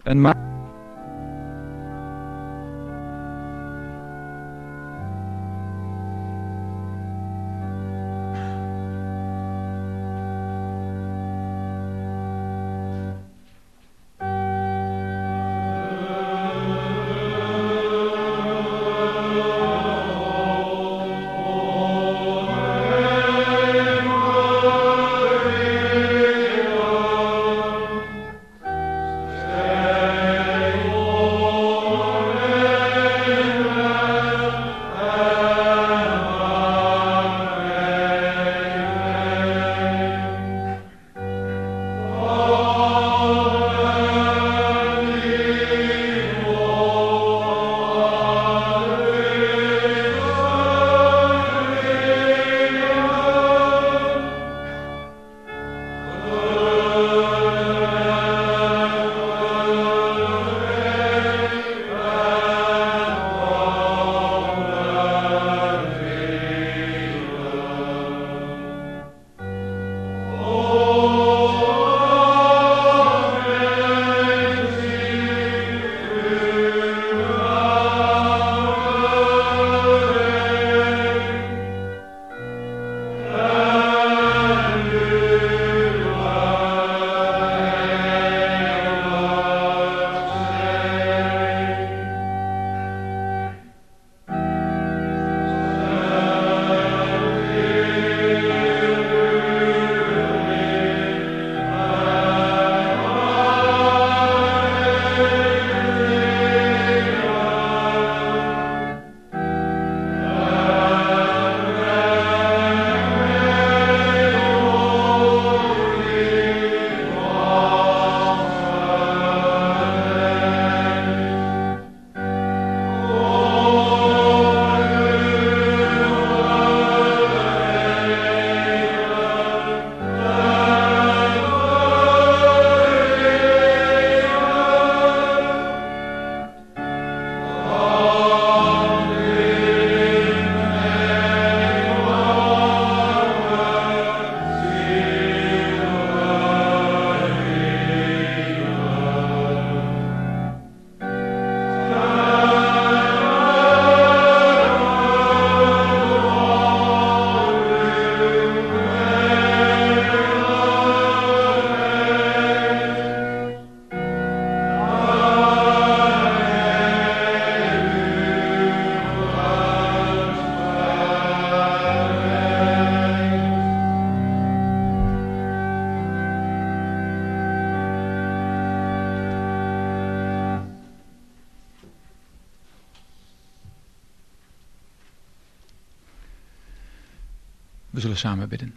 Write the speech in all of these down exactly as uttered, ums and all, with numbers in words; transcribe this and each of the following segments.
En maak We zullen samen bidden.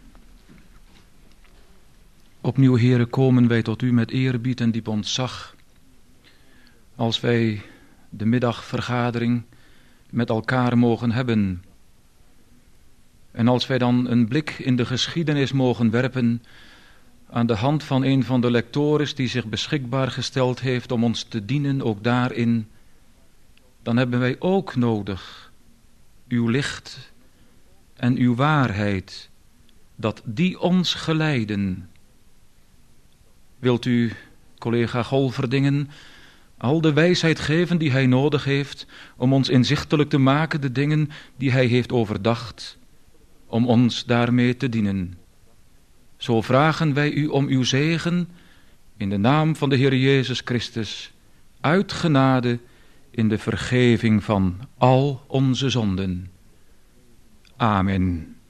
Opnieuw, Heere, komen wij tot u met eerbied en diep ontzag. Als wij de middagvergadering met elkaar mogen hebben. En als wij dan een blik in de geschiedenis mogen werpen aan de hand van een van de lectores die zich beschikbaar gesteld heeft om ons te dienen, ook daarin, dan hebben wij ook nodig uw licht en uw waarheid, dat die ons geleiden. Wilt u, collega Golverdingen, al de wijsheid geven die hij nodig heeft om ons inzichtelijk te maken de dingen die hij heeft overdacht, om ons daarmee te dienen. Zo vragen wij u om uw zegen in de naam van de Heer Jezus Christus, uit genade in de vergeving van al onze zonden. Amen.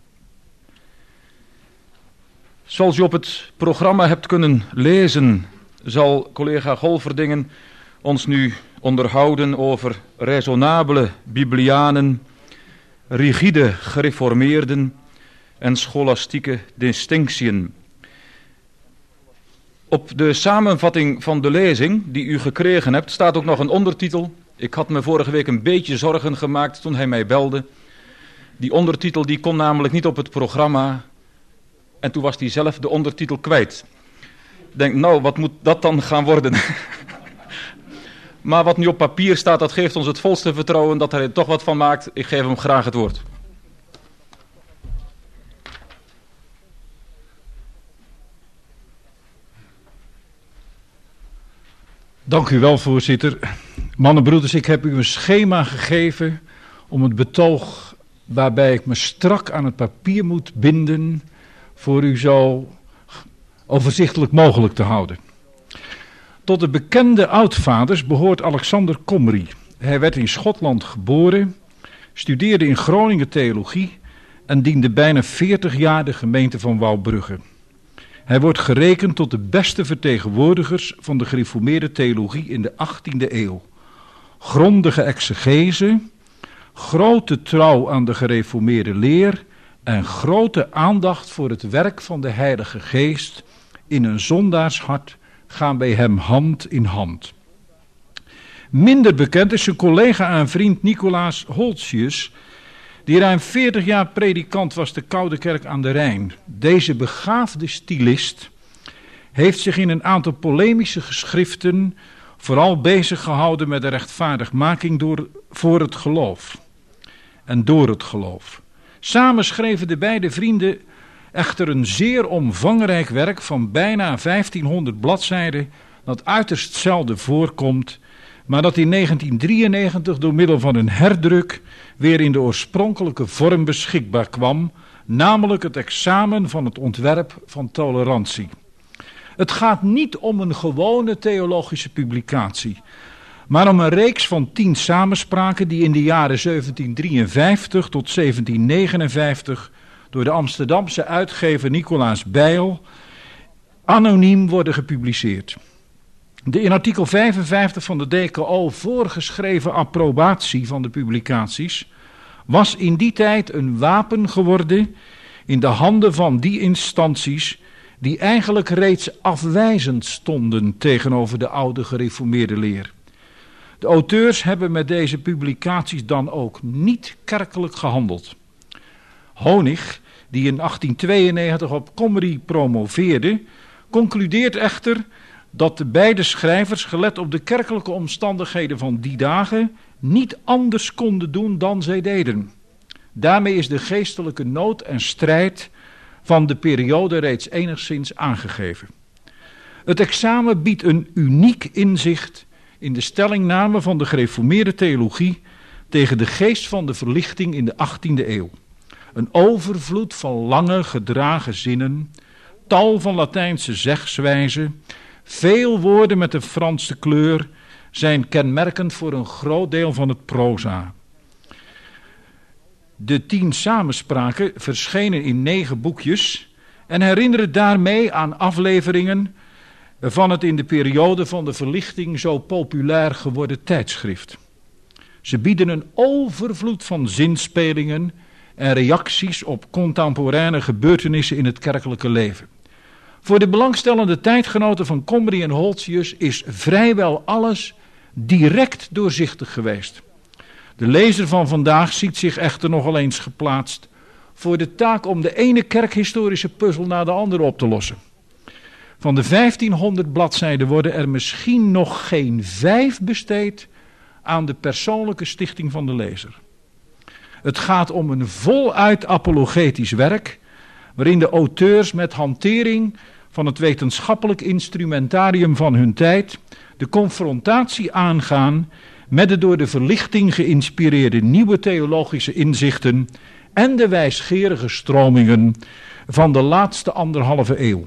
Zoals u op het programma hebt kunnen lezen, zal collega Golverdingen ons nu onderhouden over raisonnabele Biblianen, rigide gereformeerden en scholastieke distinctiën. Op de samenvatting van de lezing die u gekregen hebt staat ook nog een ondertitel. Ik had me vorige week een beetje zorgen gemaakt toen hij mij belde. Die ondertitel die kon namelijk niet op het programma en toen was hij zelf de ondertitel kwijt. Ik denk, nou, wat moet dat dan gaan worden? Maar wat nu op papier staat, dat geeft ons het volste vertrouwen dat hij er toch wat van maakt. Ik geef hem graag het woord. Dank u wel, voorzitter. Mannen, broeders, ik heb u een schema gegeven om het betoog waarbij ik me strak aan het papier moet binden voor u zo overzichtelijk mogelijk te houden. Tot de bekende oudvaders behoort Alexander Comrie. Hij werd in Schotland geboren, studeerde in Groningen theologie en diende bijna veertig jaar de gemeente van Wouwbrugge. Hij wordt gerekend tot de beste vertegenwoordigers van de gereformeerde theologie in de achttiende eeuw. Grondige exegese, grote trouw aan de gereformeerde leer en grote aandacht voor het werk van de Heilige Geest in een zondaarshart gaan bij hem hand in hand. Minder bekend is zijn collega en vriend Nicolaas Holtzius, die ruim veertig jaar predikant was te Koudekerk aan de Rijn. Deze begaafde stylist heeft zich in een aantal polemische geschriften vooral bezig gehouden met de rechtvaardigmaking door, voor het geloof en door het geloof. Samen schreven de beide vrienden echter een zeer omvangrijk werk van bijna vijftienhonderd bladzijden, dat uiterst zelden voorkomt, maar dat in negentien drieënnegentig door middel van een herdruk weer in de oorspronkelijke vorm beschikbaar kwam, namelijk het examen van het ontwerp van tolerantie. Het gaat niet om een gewone theologische publicatie, maar om een reeks van tien samenspraken die in de jaren zeventien drieënvijftig tot zeventien negenenvijftig door de Amsterdamse uitgever Nicolaas Bijl anoniem worden gepubliceerd. De in artikel vijfenvijftig van de D K O voorgeschreven approbatie van de publicaties was in die tijd een wapen geworden in de handen van die instanties die eigenlijk reeds afwijzend stonden tegenover de oude gereformeerde leer. De auteurs hebben met deze publicaties dan ook niet kerkelijk gehandeld. Honig, die in achttien tweeënnegentig op Comrie promoveerde, concludeert echter dat de beide schrijvers, gelet op de kerkelijke omstandigheden van die dagen, niet anders konden doen dan zij deden. Daarmee is de geestelijke nood en strijd van de periode reeds enigszins aangegeven. Het examen biedt een uniek inzicht in de stellingname van de gereformeerde theologie tegen de geest van de verlichting in de achttiende eeuw. Een overvloed van lange gedragen zinnen, tal van Latijnse zegswijzen, veel woorden met een Franse kleur zijn kenmerkend voor een groot deel van het proza. De tien samenspraken verschenen in negen boekjes en herinneren daarmee aan afleveringen van het in de periode van de verlichting zo populair geworden tijdschrift. Ze bieden een overvloed van zinspelingen en reacties op contemporaine gebeurtenissen in het kerkelijke leven. Voor de belangstellende tijdgenoten van Comrie en Holtzius is vrijwel alles direct doorzichtig geweest. De lezer van vandaag ziet zich echter nogal eens geplaatst voor de taak om de ene kerkhistorische puzzel na de andere op te lossen. Van de vijftienhonderd bladzijden worden er misschien nog geen vijf besteed aan de persoonlijke stichting van de lezer. Het gaat om een voluit apologetisch werk, waarin de auteurs met hantering van het wetenschappelijk instrumentarium van hun tijd de confrontatie aangaan met de door de verlichting geïnspireerde nieuwe theologische inzichten en de wijsgerige stromingen van de laatste anderhalve eeuw.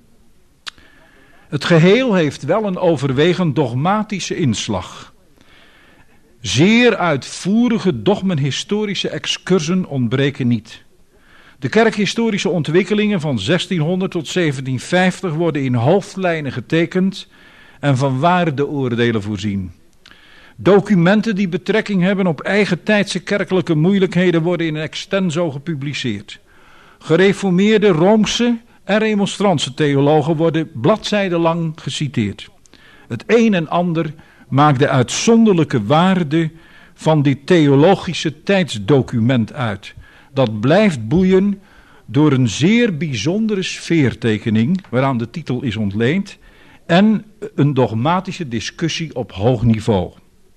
Het geheel heeft wel een overwegend dogmatische inslag. Zeer uitvoerige dogmenhistorische excursen ontbreken niet. De kerkhistorische ontwikkelingen van zestienhonderd tot zeventienvijftig worden in hoofdlijnen getekend en van waardeoordelen voorzien. Documenten die betrekking hebben op eigentijdse kerkelijke moeilijkheden worden in extenso gepubliceerd. Gereformeerde Roomse en remonstrantse theologen worden bladzijdenlang geciteerd. Het een en ander maakt de uitzonderlijke waarde van dit theologische tijdsdocument uit. Dat blijft boeien door een zeer bijzondere sfeertekening, waaraan de titel is ontleend, en een dogmatische discussie op hoog niveau.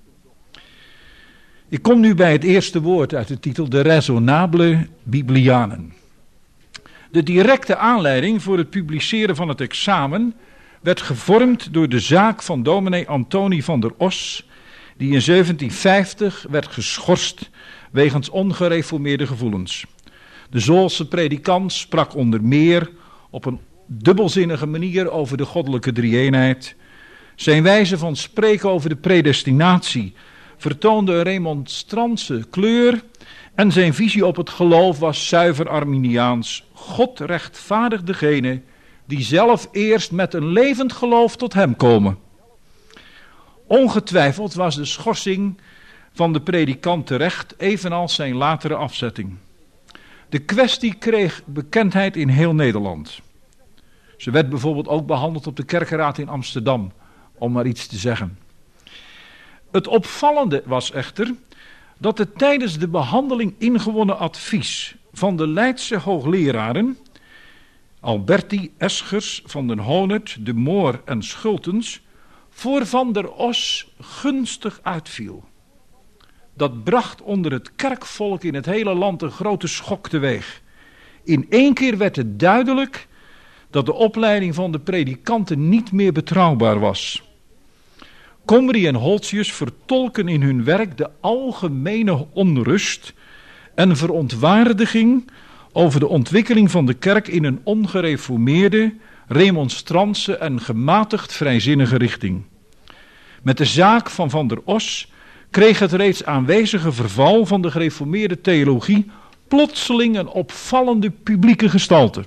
Ik kom nu bij het eerste woord uit de titel, de raisonnable Biblianen. De directe aanleiding voor het publiceren van het examen werd gevormd door de zaak van dominee Antonie van der Os, die in zeventien vijftig werd geschorst wegens ongereformeerde gevoelens. De Zoolse predikant sprak onder meer op een dubbelzinnige manier over de goddelijke drie-eenheid. Zijn wijze van spreken over de predestinatie vertoonde een remonstrantse kleur en zijn visie op het geloof was zuiver Arminiaans. God rechtvaardigt degene die zelf eerst met een levend geloof tot hem komen. Ongetwijfeld was de schorsing van de predikant terecht, evenals zijn latere afzetting. De kwestie kreeg bekendheid in heel Nederland. Ze werd bijvoorbeeld ook behandeld op de kerkenraad in Amsterdam, om maar iets te zeggen. Het opvallende was echter dat het tijdens de behandeling ingewonnen advies van de Leidse hoogleraren Alberti, Eschers, Van den Honert, De Moor en Schultens voor Van der Os gunstig uitviel. Dat bracht onder het kerkvolk in het hele land een grote schok teweeg. In één keer werd het duidelijk dat de opleiding van de predikanten niet meer betrouwbaar was. Comrie en Holtzius vertolken in hun werk de algemene onrust en verontwaardiging over de ontwikkeling van de kerk in een ongereformeerde, remonstrantse en gematigd vrijzinnige richting. Met de zaak van Van der Os kreeg het reeds aanwezige verval van de gereformeerde theologie plotseling een opvallende publieke gestalte.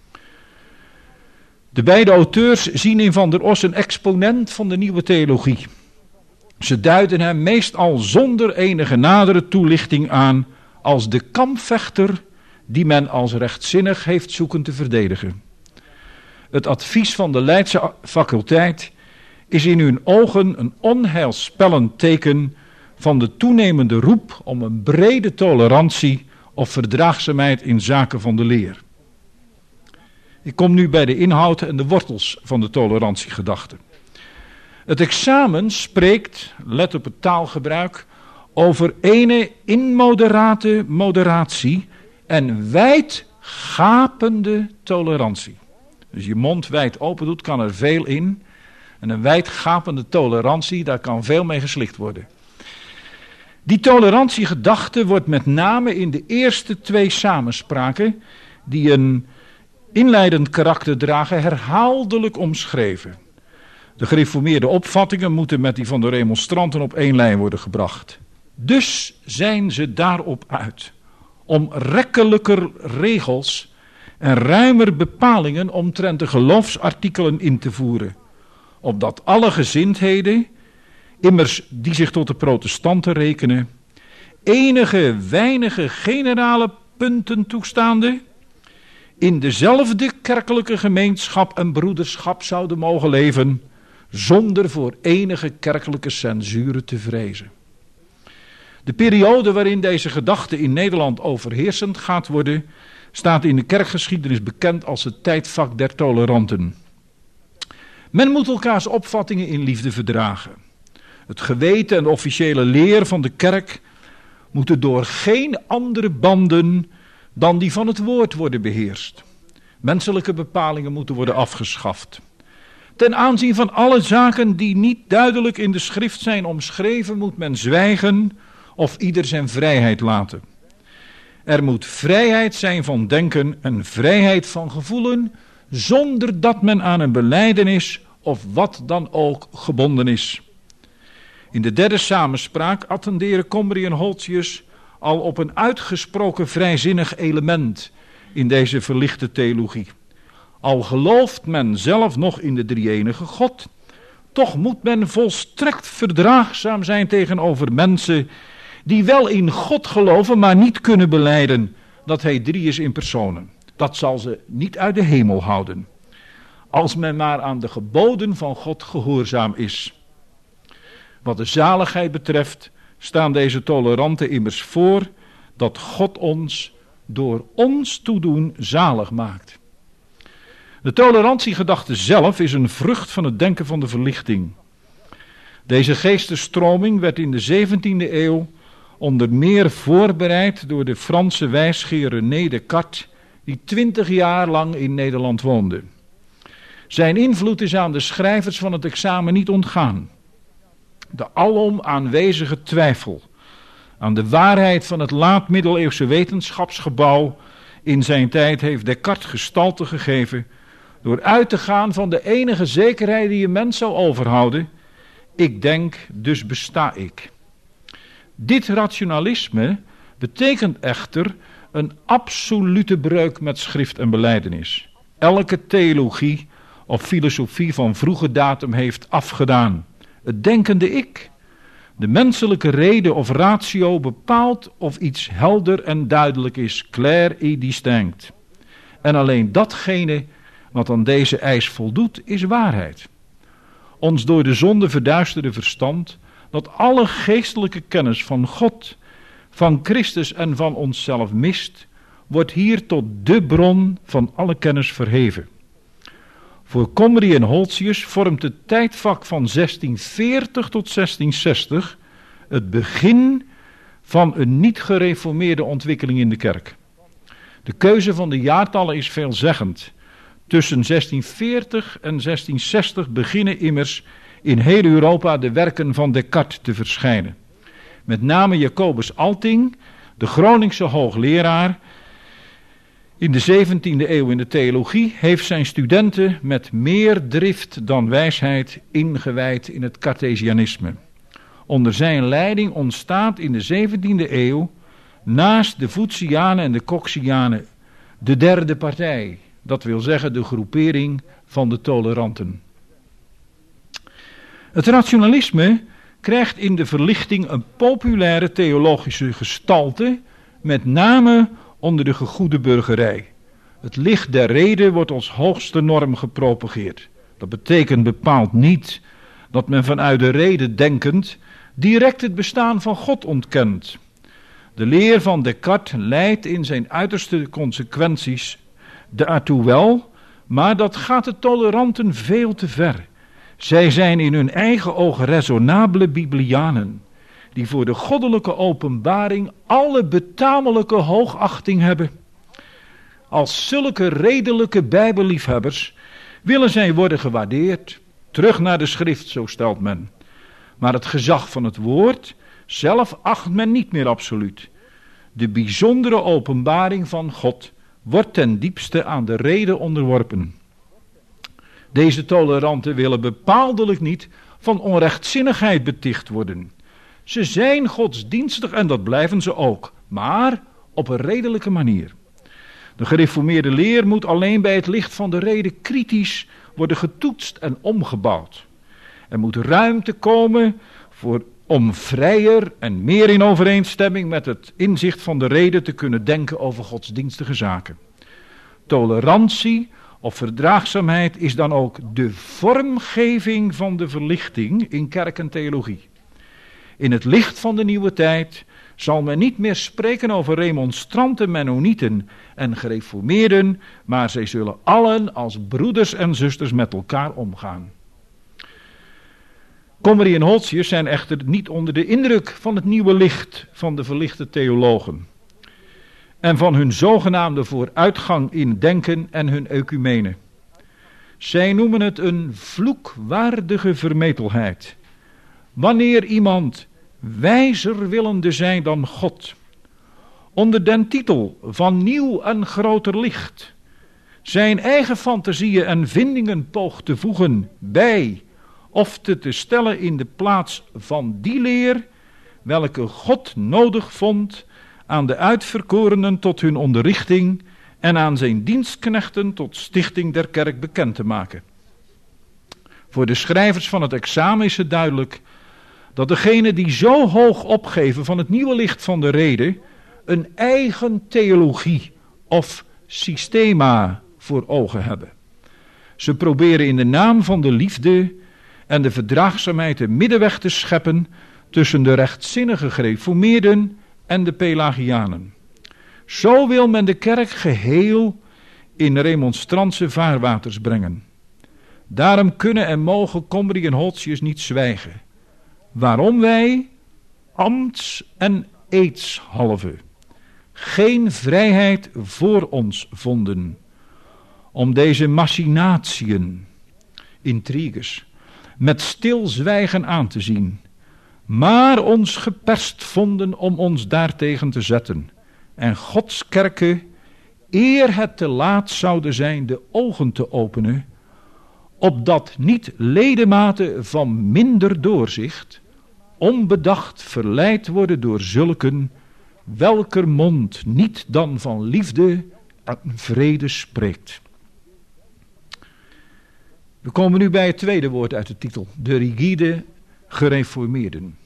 De beide auteurs zien in Van der Os een exponent van de nieuwe theologie. Ze duiden hem meestal zonder enige nadere toelichting aan als de kampvechter die men als rechtzinnig heeft zoeken te verdedigen. Het advies van de Leidse faculteit is in hun ogen een onheilspellend teken van de toenemende roep om een brede tolerantie of verdraagzaamheid in zaken van de leer. Ik kom nu bij de inhoud en de wortels van de tolerantiegedachte. Het examen spreekt, let op het taalgebruik, over ene immoderate moderatie en wijdgapende tolerantie. Dus je mond wijd open doet, kan er veel in. En een wijdgapende tolerantie, daar kan veel mee geslikt worden. Die tolerantiegedachte wordt met name in de eerste twee samenspraken, die een inleidend karakter dragen, herhaaldelijk omschreven. De gereformeerde opvattingen moeten met die van de remonstranten op één lijn worden gebracht. Dus zijn ze daarop uit om rekkelijker regels en ruimer bepalingen omtrent de geloofsartikelen in te voeren, opdat alle gezindheden, immers die zich tot de protestanten rekenen, enige weinige generale punten toestaande, in dezelfde kerkelijke gemeenschap en broederschap zouden mogen leven, zonder voor enige kerkelijke censuur te vrezen. De periode waarin deze gedachte in Nederland overheersend gaat worden, staat in de kerkgeschiedenis bekend als het tijdvak der toleranten. Men moet elkaars opvattingen in liefde verdragen. Het geweten en de officiële leer van de kerk moeten door geen andere banden dan die van het woord worden beheerst. Menselijke bepalingen moeten worden afgeschaft. Ten aanzien van alle zaken die niet duidelijk in de schrift zijn omschreven, moet men zwijgen of ieder zijn vrijheid laten. Er moet vrijheid zijn van denken en vrijheid van gevoelen, zonder dat men aan een belijdenis of wat dan ook gebonden is. In de derde samenspraak attenderen Comrie en Holtzius al op een uitgesproken vrijzinnig element in deze verlichte theologie. Al gelooft men zelf nog in de drie-enige God, toch moet men volstrekt verdraagzaam zijn tegenover mensen die wel in God geloven, maar niet kunnen belijden dat hij drie is in personen. Dat zal ze niet uit de hemel houden, als men maar aan de geboden van God gehoorzaam is. Wat de zaligheid betreft staan deze toleranten immers voor dat God ons door ons toedoen zalig maakt. De tolerantiegedachte zelf is een vrucht van het denken van de verlichting. Deze geestesstroming werd in de zeventiende eeuw onder meer voorbereid door de Franse wijsgeer René Descartes, die twintig jaar lang in Nederland woonde. Zijn invloed is aan de schrijvers van het examen niet ontgaan. De alom aanwezige twijfel aan de waarheid van het laat-middeleeuwse wetenschapsgebouw in zijn tijd heeft Descartes gestalte gegeven door uit te gaan van de enige zekerheid die een mens zou overhouden: ik denk, dus besta ik. Dit rationalisme betekent echter een absolute breuk met schrift en belijdenis. Elke theologie of filosofie van vroege datum heeft afgedaan. Het denkende ik, de menselijke rede of ratio bepaalt of iets helder en duidelijk is, clair et distinct. En alleen datgene wat aan deze eis voldoet, is waarheid. Ons door de zonde verduisterde verstand, dat alle geestelijke kennis van God, van Christus en van onszelf mist, wordt hier tot de bron van alle kennis verheven. Voor Comrie en Holtzius vormt het tijdvak van zestien veertig tot zestien zestig het begin van een niet gereformeerde ontwikkeling in de kerk. De keuze van de jaartallen is veelzeggend. Tussen zestien veertig en zestien zestig beginnen immers in heel Europa de werken van Descartes te verschijnen. Met name Jacobus Alting, de Groningse hoogleraar in de zeventiende eeuw in de theologie, heeft zijn studenten met meer drift dan wijsheid ingewijd in het Cartesianisme. Onder zijn leiding ontstaat in de zeventiende eeuw naast de Voetsianen en de Coxianen de derde partij. Dat wil zeggen de groepering van de toleranten. Het rationalisme krijgt in de verlichting een populaire theologische gestalte, met name onder de gegoede burgerij. Het licht der rede wordt als hoogste norm gepropageerd. Dat betekent bepaald niet dat men vanuit de rede denkend direct het bestaan van God ontkent. De leer van Descartes leidt in zijn uiterste consequenties daartoe wel, maar dat gaat de toleranten veel te ver. Zij zijn in hun eigen oog raisonnabele Biblianen, die voor de goddelijke openbaring alle betamelijke hoogachting hebben. Als zulke redelijke bijbelliefhebbers willen zij worden gewaardeerd. Terug naar de schrift, zo stelt men. Maar het gezag van het woord zelf acht men niet meer absoluut. De bijzondere openbaring van God wordt ten diepste aan de rede onderworpen. Deze toleranten willen bepaaldelijk niet van onrechtzinnigheid beticht worden. Ze zijn godsdienstig en dat blijven ze ook, maar op een redelijke manier. De gereformeerde leer moet alleen bij het licht van de rede kritisch worden getoetst en omgebouwd. Er moet ruimte komen voor, om vrijer en meer in overeenstemming met het inzicht van de rede te kunnen denken over godsdienstige zaken. Tolerantie of verdraagzaamheid is dan ook de vormgeving van de verlichting in kerk en theologie. In het licht van de nieuwe tijd zal men niet meer spreken over remonstranten, mennonieten en gereformeerden, maar zij zullen allen als broeders en zusters met elkaar omgaan. Comrie en Holtzius zijn echter niet onder de indruk van het nieuwe licht van de verlichte theologen en van hun zogenaamde vooruitgang in denken en hun ecumene. Zij noemen het een vloekwaardige vermetelheid. Wanneer iemand wijzer willende zijn dan God, onder den titel van nieuw en groter licht, zijn eigen fantasieën en vindingen poogt te voegen bij of te, te stellen in de plaats van die leer, welke God nodig vond aan de uitverkorenen tot hun onderrichting en aan zijn dienstknechten tot stichting der kerk bekend te maken. Voor de schrijvers van het examen is het duidelijk dat degenen die zo hoog opgeven van het nieuwe licht van de rede een eigen theologie of systema voor ogen hebben. Ze proberen in de naam van de liefde en de verdraagzaamheid een middenweg te scheppen tussen de rechtzinnige gereformeerden en de Pelagianen. Zo wil men de kerk geheel in remonstrantse vaarwaters brengen. Daarom kunnen en mogen Comrie en Holtzius niet zwijgen. Waarom wij, ambts- en eedshalve, geen vrijheid voor ons vonden om deze machinatiën intriges, met stilzwijgen aan te zien, maar ons geperst vonden om ons daartegen te zetten, en Gods kerken, eer het te laat zouden zijn de ogen te openen, opdat niet ledematen van minder doorzicht, onbedacht verleid worden door zulken, welker mond niet dan van liefde en vrede spreekt. We komen nu bij het tweede woord uit de titel, de rigide gereformeerden.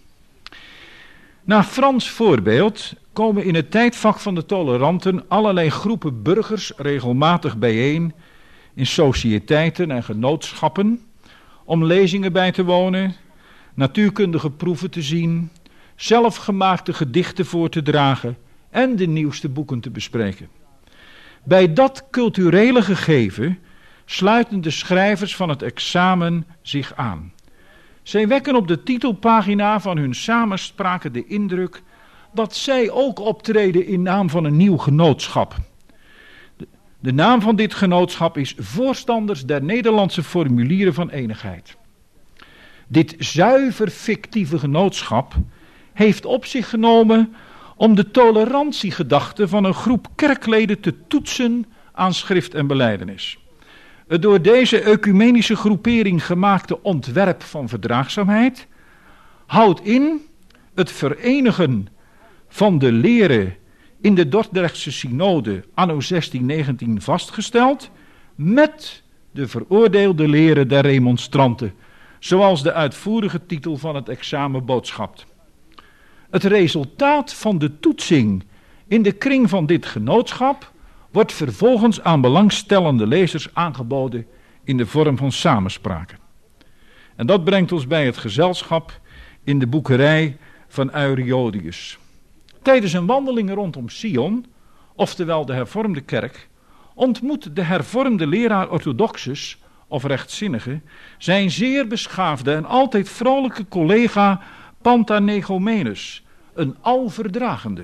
Naar Frans voorbeeld komen in het tijdvak van de toleranten allerlei groepen burgers regelmatig bijeen in sociëteiten en genootschappen om lezingen bij te wonen, natuurkundige proeven te zien, zelfgemaakte gedichten voor te dragen en de nieuwste boeken te bespreken. Bij dat culturele gegeven sluiten de schrijvers van het examen zich aan. Zij wekken op de titelpagina van hun samenspraken de indruk dat zij ook optreden in naam van een nieuw genootschap. De, de naam van dit genootschap is Voorstanders der Nederlandse Formulieren van Enigheid. Dit zuiver fictieve genootschap heeft op zich genomen om de tolerantiegedachte van een groep kerkleden te toetsen aan schrift en belijdenis. Het door deze ecumenische groepering gemaakte ontwerp van verdraagzaamheid houdt in het verenigen van de leren in de Dordrechtse synode anno zestien negentien vastgesteld met de veroordeelde leren der remonstranten, zoals de uitvoerige titel van het examen boodschapt. Het resultaat van de toetsing in de kring van dit genootschap wordt vervolgens aan belangstellende lezers aangeboden in de vorm van samenspraken. En dat brengt ons bij het gezelschap in de boekerij van Euryodius. Tijdens een wandeling rondom Sion, oftewel de hervormde kerk, ontmoet de hervormde leraar orthodoxus, of rechtzinnige, zijn zeer beschaafde en altijd vrolijke collega Pantanegomenus, een alverdragende.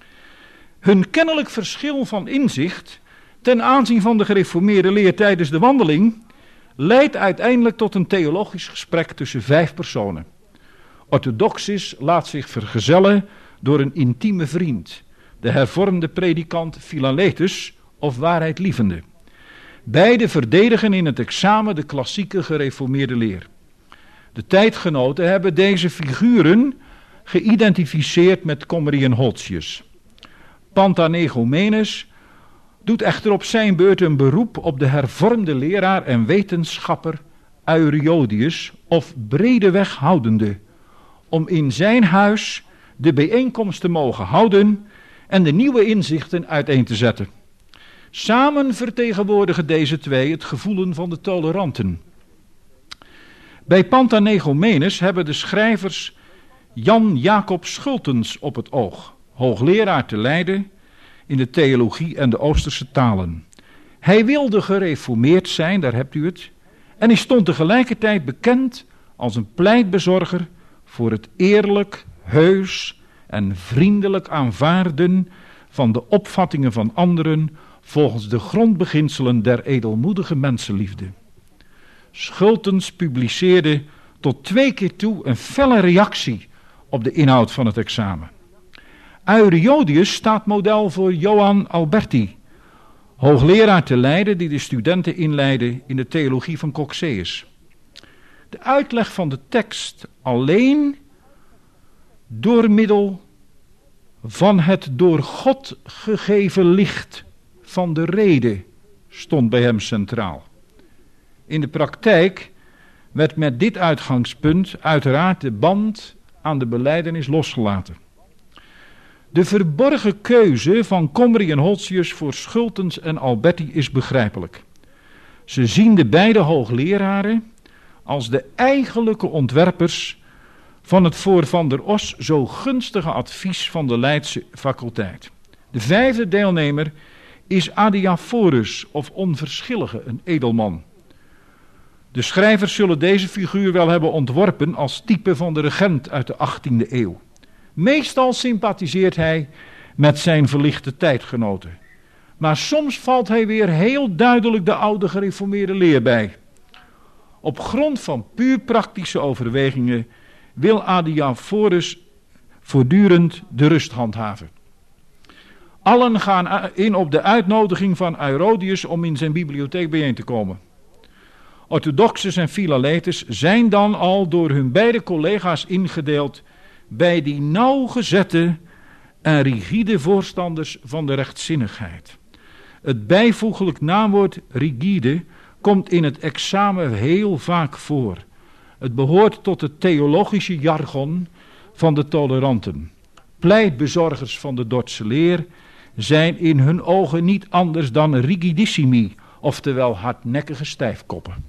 Hun kennelijk verschil van inzicht ten aanzien van de gereformeerde leer tijdens de wandeling leidt uiteindelijk tot een theologisch gesprek tussen vijf personen. Orthodoxus laat zich vergezellen door een intieme vriend, de hervormde predikant Philaletus of waarheidlievende. Beide verdedigen in het examen de klassieke gereformeerde leer. De tijdgenoten hebben deze figuren geïdentificeerd met Comrie en Holtzius. Pantanegomenus doet echter op zijn beurt een beroep op de hervormde leraar en wetenschapper Euryodius of bredeweg houdende, om in zijn huis de bijeenkomst te mogen houden en de nieuwe inzichten uiteen te zetten. Samen vertegenwoordigen deze twee het gevoelen van de toleranten. Bij Pantanegomenus hebben de schrijvers Jan Jacob Schultens op het oog, hoogleraar te Leiden in de theologie en de Oosterse talen. Hij wilde gereformeerd zijn, daar hebt u het, en hij stond tegelijkertijd bekend als een pleitbezorger voor het eerlijk, heus en vriendelijk aanvaarden van de opvattingen van anderen volgens de grondbeginselen der edelmoedige mensenliefde. Schultens publiceerde tot twee keer toe een felle reactie op de inhoud van het examen. Euryodius staat model voor Johan Alberti, hoogleraar te Leiden die de studenten inleidde in de theologie van Cocceius. De uitleg van de tekst alleen door middel van het door God gegeven licht van de rede stond bij hem centraal. In de praktijk werd met dit uitgangspunt uiteraard de band aan de belijdenis losgelaten. De verborgen keuze van Comrie en Holtzius voor Schultens en Alberti is begrijpelijk. Ze zien de beide hoogleraren als de eigenlijke ontwerpers van het voor Van der Os zo gunstige advies van de Leidse faculteit. De vijfde deelnemer is Adiaphorus of onverschillige, een edelman. De schrijvers zullen deze figuur wel hebben ontworpen als type van de regent uit de achttiende eeuw. Meestal sympathiseert hij met zijn verlichte tijdgenoten. Maar soms valt hij weer heel duidelijk de oude gereformeerde leer bij. Op grond van puur praktische overwegingen wil Adiaphorus voortdurend de rust handhaven. Allen gaan in op de uitnodiging van Aerodius om in zijn bibliotheek bijeen te komen. Orthodoxus en Philaleters zijn dan al door hun beide collega's ingedeeld bij die nauwgezette en rigide voorstanders van de rechtzinnigheid. Het bijvoeglijk naamwoord rigide komt in het examen heel vaak voor. Het behoort tot het theologische jargon van de toleranten. Pleitbezorgers van de Dordtse leer zijn in hun ogen niet anders dan rigidissimi, oftewel hardnekkige stijfkoppen.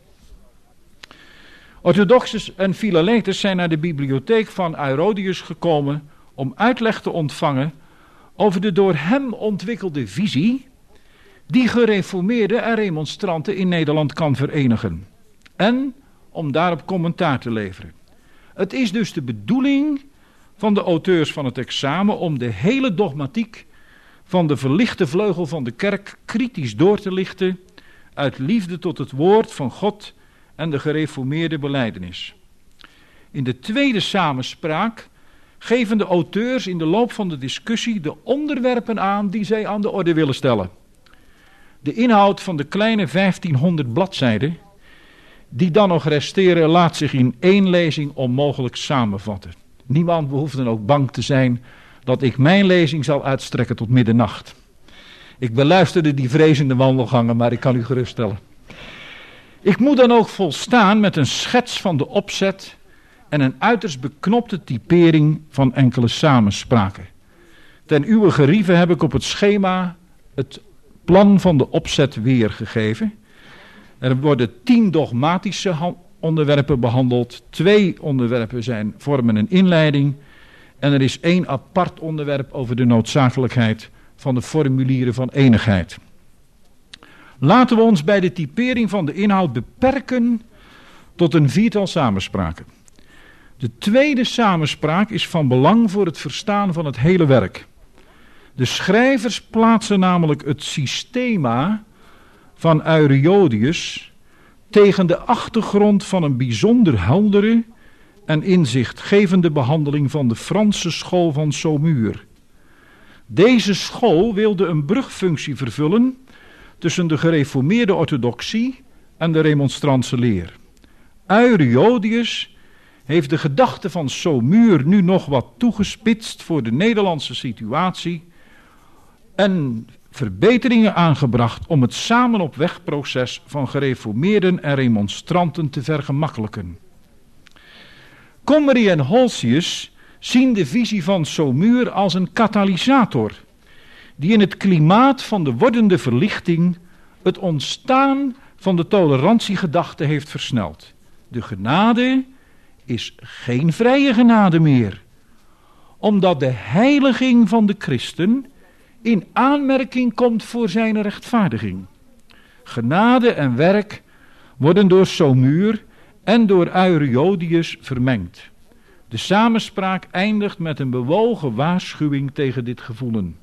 Orthodoxus en Philaleters zijn naar de bibliotheek van Aerodius gekomen om uitleg te ontvangen over de door hem ontwikkelde visie die gereformeerden en remonstranten in Nederland kan verenigen. En om daarop commentaar te leveren. Het is dus de bedoeling van de auteurs van het examen om de hele dogmatiek van de verlichte vleugel van de kerk kritisch door te lichten uit liefde tot het woord van God en de gereformeerde belijdenis. In de tweede samenspraak geven de auteurs in de loop van de discussie de onderwerpen aan die zij aan de orde willen stellen. De inhoud van de kleine vijftienhonderd bladzijden die dan nog resteren laat zich in één lezing onmogelijk samenvatten. Niemand behoeft dan ook bang te zijn dat ik mijn lezing zal uitstrekken tot middernacht. Ik beluisterde die vrezende wandelgangen, maar ik kan u geruststellen. Ik moet dan ook volstaan met een schets van de opzet en een uiterst beknopte typering van enkele samenspraken. Ten uwe gerieve heb ik op het schema het plan van de opzet weergegeven. Er worden tien dogmatische onderwerpen behandeld. Twee onderwerpen zijn, vormen een inleiding. En er is één apart onderwerp over de noodzakelijkheid van de formulieren van eenigheid. Laten we ons bij de typering van de inhoud beperken tot een viertal samenspraken. De tweede samenspraak is van belang voor het verstaan van het hele werk. De schrijvers plaatsen namelijk het systema van Aerodius tegen de achtergrond van een bijzonder heldere en inzichtgevende behandeling van de Franse school van Saumur. Deze school wilde een brugfunctie vervullen tussen de gereformeerde orthodoxie en de remonstrantse leer. Aerodius heeft de gedachte van Saumur nu nog wat toegespitst voor de Nederlandse situatie en verbeteringen aangebracht om het samen op weg proces van gereformeerden en remonstranten te vergemakkelijken. Comrie en Holsius zien de visie van Saumur als een katalysator die in het klimaat van de wordende verlichting het ontstaan van de tolerantiegedachte heeft versneld. De genade is geen vrije genade meer, omdat de heiliging van de christen in aanmerking komt voor zijn rechtvaardiging. Genade en werk worden door Saumur en door Aerodius vermengd. De samenspraak eindigt met een bewogen waarschuwing tegen dit gevoelen.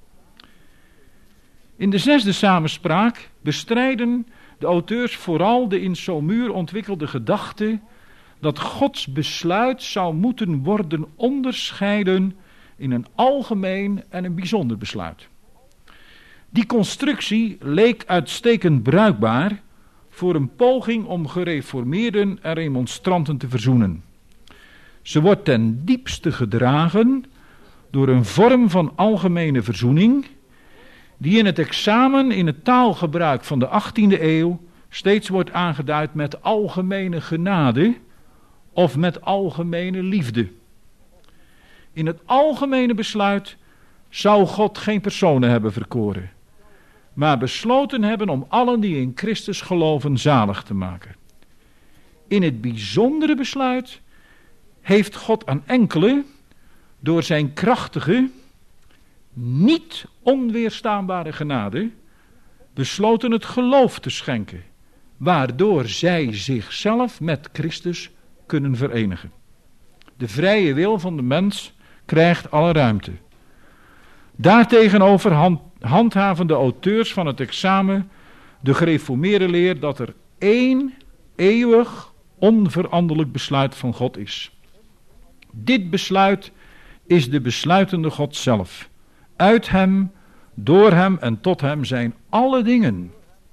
In de zesde samenspraak bestrijden de auteurs vooral de in Saumur ontwikkelde gedachte dat Gods besluit zou moeten worden onderscheiden in een algemeen en een bijzonder besluit. Die constructie leek uitstekend bruikbaar voor een poging om gereformeerden en remonstranten te verzoenen. Ze wordt ten diepste gedragen door een vorm van algemene verzoening die in het examen in het taalgebruik van de achttiende eeuw steeds wordt aangeduid met algemene genade of met algemene liefde. In het algemene besluit zou God geen personen hebben verkoren, maar besloten hebben om allen die in Christus geloven zalig te maken. In het bijzondere besluit heeft God aan enkele door zijn krachtige, niet onweerstaanbare genade besloten het geloof te schenken, waardoor zij zichzelf met Christus kunnen verenigen. De vrije wil van de mens krijgt alle ruimte. Daartegenover hand, handhaven de auteurs van het examen de gereformeerde leer dat er één eeuwig, onveranderlijk besluit van God is. Dit besluit is de besluitende God zelf. Uit hem, door hem en tot hem zijn alle dingen.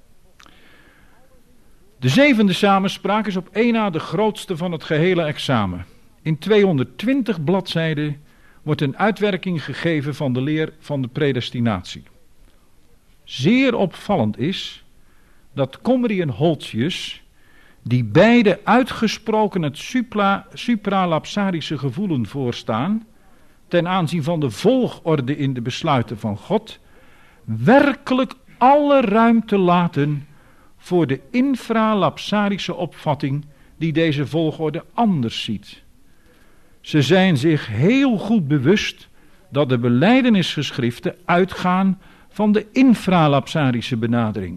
De zevende samenspraak is op één na de grootste van het gehele examen. In tweehonderdtwintig bladzijden wordt een uitwerking gegeven van de leer van de predestinatie. Zeer opvallend is dat Comrie en Holtzius, die beide uitgesproken het supra, supralapsarische gevoelen voorstaan, ten aanzien van de volgorde in de besluiten van God, werkelijk alle ruimte laten voor de infralapsarische opvatting die deze volgorde anders ziet. Ze zijn zich heel goed bewust dat de belijdenisgeschriften uitgaan van de infralapsarische benadering.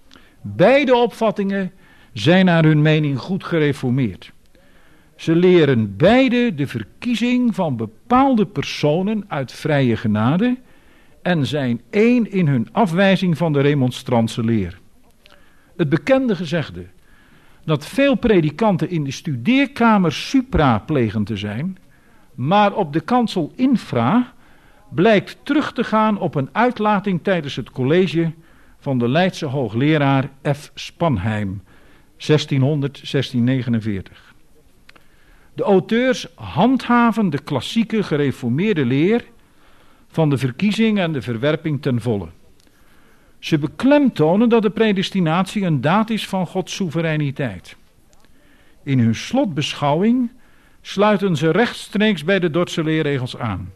Beide opvattingen zijn naar hun mening goed gereformeerd. Ze leren beide de verkiezing van bepaalde personen uit vrije genade en zijn één in hun afwijzing van de remonstrantse leer. Het bekende gezegde dat veel predikanten in de studeerkamer supra plegen te zijn, maar op de kansel infra blijkt terug te gaan op een uitlating tijdens het college van de Leidse hoogleraar F. Spanheim, zestienhonderd tot zestienhonderdnegenenveertig. De auteurs handhaven de klassieke gereformeerde leer van de verkiezing en de verwerping ten volle. Ze beklemtonen dat de predestinatie een daad is van Gods soevereiniteit. In hun slotbeschouwing sluiten ze rechtstreeks bij de Dordtse leerregels aan.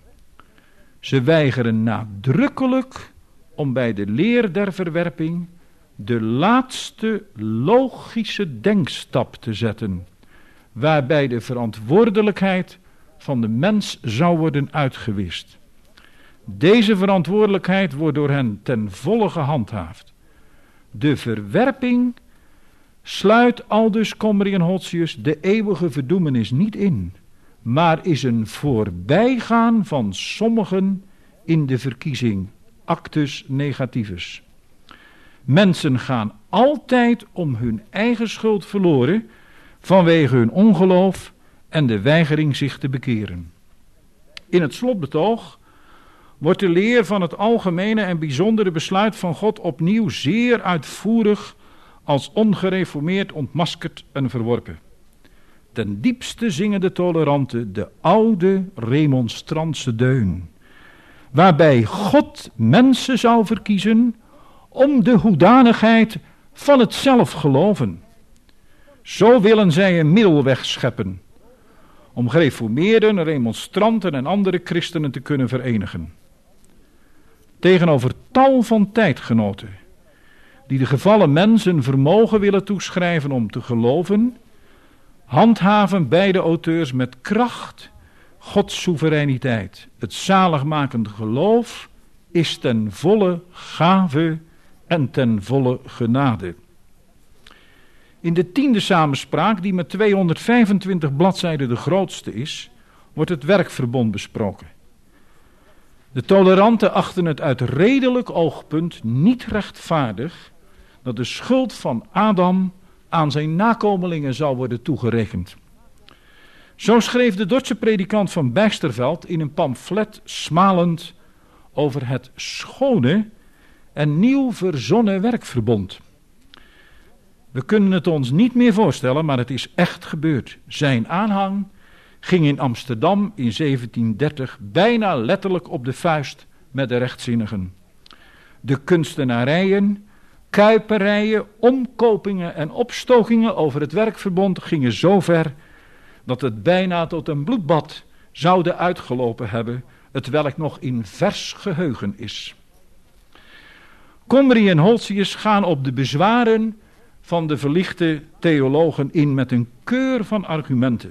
Ze weigeren nadrukkelijk om bij de leer der verwerping de laatste logische denkstap te zetten, waarbij de verantwoordelijkheid van de mens zou worden uitgewist. Deze verantwoordelijkheid wordt door hen ten volle gehandhaafd. De verwerping sluit aldus Comrie en Holtzius de eeuwige verdoemenis niet in, maar is een voorbijgaan van sommigen in de verkiezing, actus negativus. Mensen gaan altijd om hun eigen schuld verloren vanwege hun ongeloof en de weigering zich te bekeren. In het slotbetoog wordt de leer van het algemene en bijzondere besluit van God opnieuw zeer uitvoerig als ongereformeerd ontmaskerd en verworpen. Ten diepste zingen de toleranten de oude remonstrantse deun, waarbij God mensen zou verkiezen om de hoedanigheid van het zelfgeloven. Zo willen zij een middelweg scheppen, om gereformeerden, remonstranten en andere christenen te kunnen verenigen. Tegenover tal van tijdgenoten, die de gevallen mens een vermogen willen toeschrijven om te geloven, handhaven beide auteurs met kracht Gods soevereiniteit. Het zaligmakend geloof is ten volle gave en ten volle genade. In de tiende samenspraak, die met tweehonderdvijfentwintig bladzijden de grootste is, wordt het werkverbond besproken. De toleranten achten het uit redelijk oogpunt niet rechtvaardig dat de schuld van Adam aan zijn nakomelingen zal worden toegerekend. Zo schreef de Dordtse predikant van Bijsterveld in een pamflet smalend over het schone en nieuw verzonnen werkverbond. We kunnen het ons niet meer voorstellen, maar het is echt gebeurd. Zijn aanhang ging in Amsterdam in zeventiendertig bijna letterlijk op de vuist met de rechtzinnigen. De kunstenarijen, kuiperijen, omkopingen en opstokingen over het werkverbond gingen zo ver dat het bijna tot een bloedbad zouden uitgelopen hebben, hetwelk nog in vers geheugen is. Comrie en Holtzius gaan op de bezwaren van de verlichte theologen in met een keur van argumenten.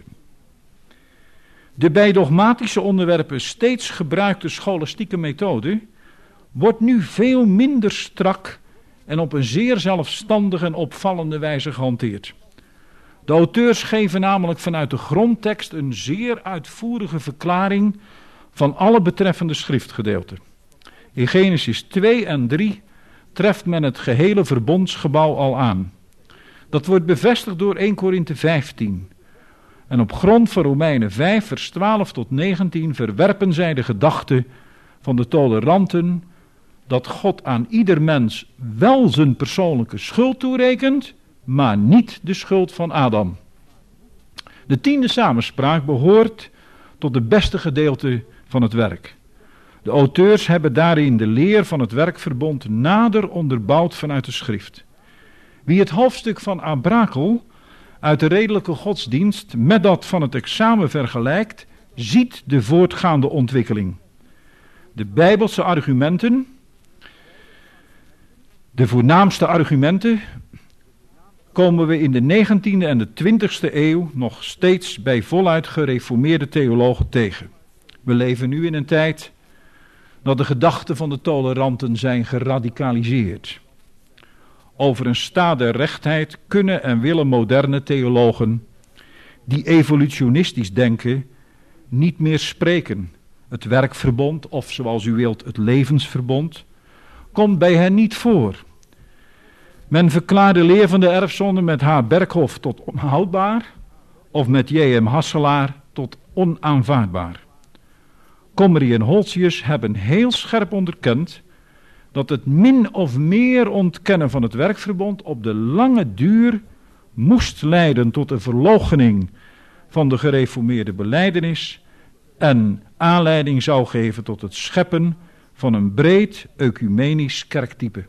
De bij dogmatische onderwerpen steeds gebruikte scholastieke methode wordt nu veel minder strak en op een zeer zelfstandige en opvallende wijze gehanteerd. De auteurs geven namelijk vanuit de grondtekst een zeer uitvoerige verklaring van alle betreffende schriftgedeelten. In Genesis twee en drie treft men het gehele verbondsgebouw al aan. Dat wordt bevestigd door eerste Korinthe vijftien. En op grond van Romeinen vijf, vers twaalf tot negentien verwerpen zij de gedachte van de toleranten dat God aan ieder mens wel zijn persoonlijke schuld toerekent, maar niet de schuld van Adam. De tiende samenspraak behoort tot de beste gedeelte van het werk. De auteurs hebben daarin de leer van het werkverbond nader onderbouwd vanuit de schrift. Wie het hoofdstuk van Abrakel uit de redelijke godsdienst met dat van het examen vergelijkt, ziet de voortgaande ontwikkeling. De Bijbelse argumenten, de voornaamste argumenten, komen we in de negentiende en de twintigste eeuw nog steeds bij voluit gereformeerde theologen tegen. We leven nu in een tijd dat de gedachten van de toleranten zijn geradicaliseerd. Over een staat der rechtheid kunnen en willen moderne theologen die evolutionistisch denken niet meer spreken. Het werkverbond, of zoals u wilt het levensverbond, komt bij hen niet voor. Men verklaart de leer van de erfzonde met H. Berkhoff tot onhoudbaar of met J M Hasselaar tot onaanvaardbaar. Comrie en Holtzius hebben heel scherp onderkend dat het min of meer ontkennen van het werkverbond op de lange duur moest leiden tot een verloochening van de gereformeerde belijdenis en aanleiding zou geven tot het scheppen van een breed ecumenisch kerktype.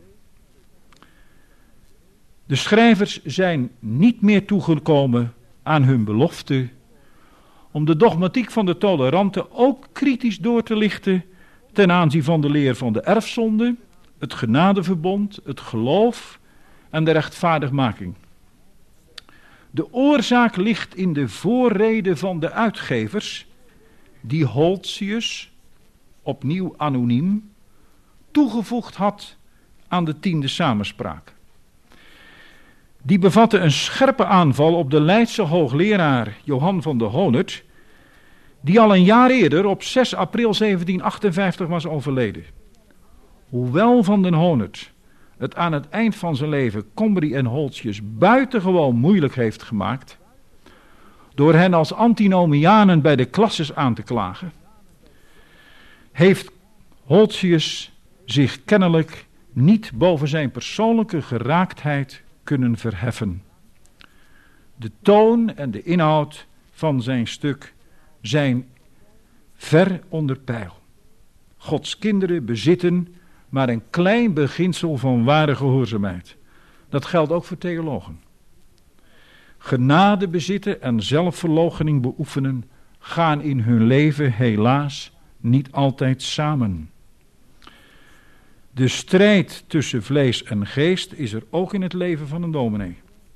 De schrijvers zijn niet meer toegekomen aan hun belofte om de dogmatiek van de toleranten ook kritisch door te lichten ten aanzien van de leer van de erfzonde, het genadeverbond, het geloof en de rechtvaardigmaking. De oorzaak ligt in de voorrede van de uitgevers, die Holtzius, opnieuw anoniem, toegevoegd had aan de tiende samenspraak. Die bevatte een scherpe aanval op de Leidse hoogleraar Johan van de Honert, die al een jaar eerder op zes april zeventien achtenvijftig was overleden. Hoewel Van den Honert het aan het eind van zijn leven Comrie en Holtzius buitengewoon moeilijk heeft gemaakt, door hen als antinomianen bij de klasses aan te klagen, heeft Holtzius zich kennelijk niet boven zijn persoonlijke geraaktheid kunnen verheffen. De toon en de inhoud van zijn stuk zijn ver onder peil. Gods kinderen bezitten maar een klein beginsel van ware gehoorzaamheid. Dat geldt ook voor theologen. Genade bezitten en zelfverloochening beoefenen gaan in hun leven helaas niet altijd samen. De strijd tussen vlees en geest is er ook in het leven van een dominee.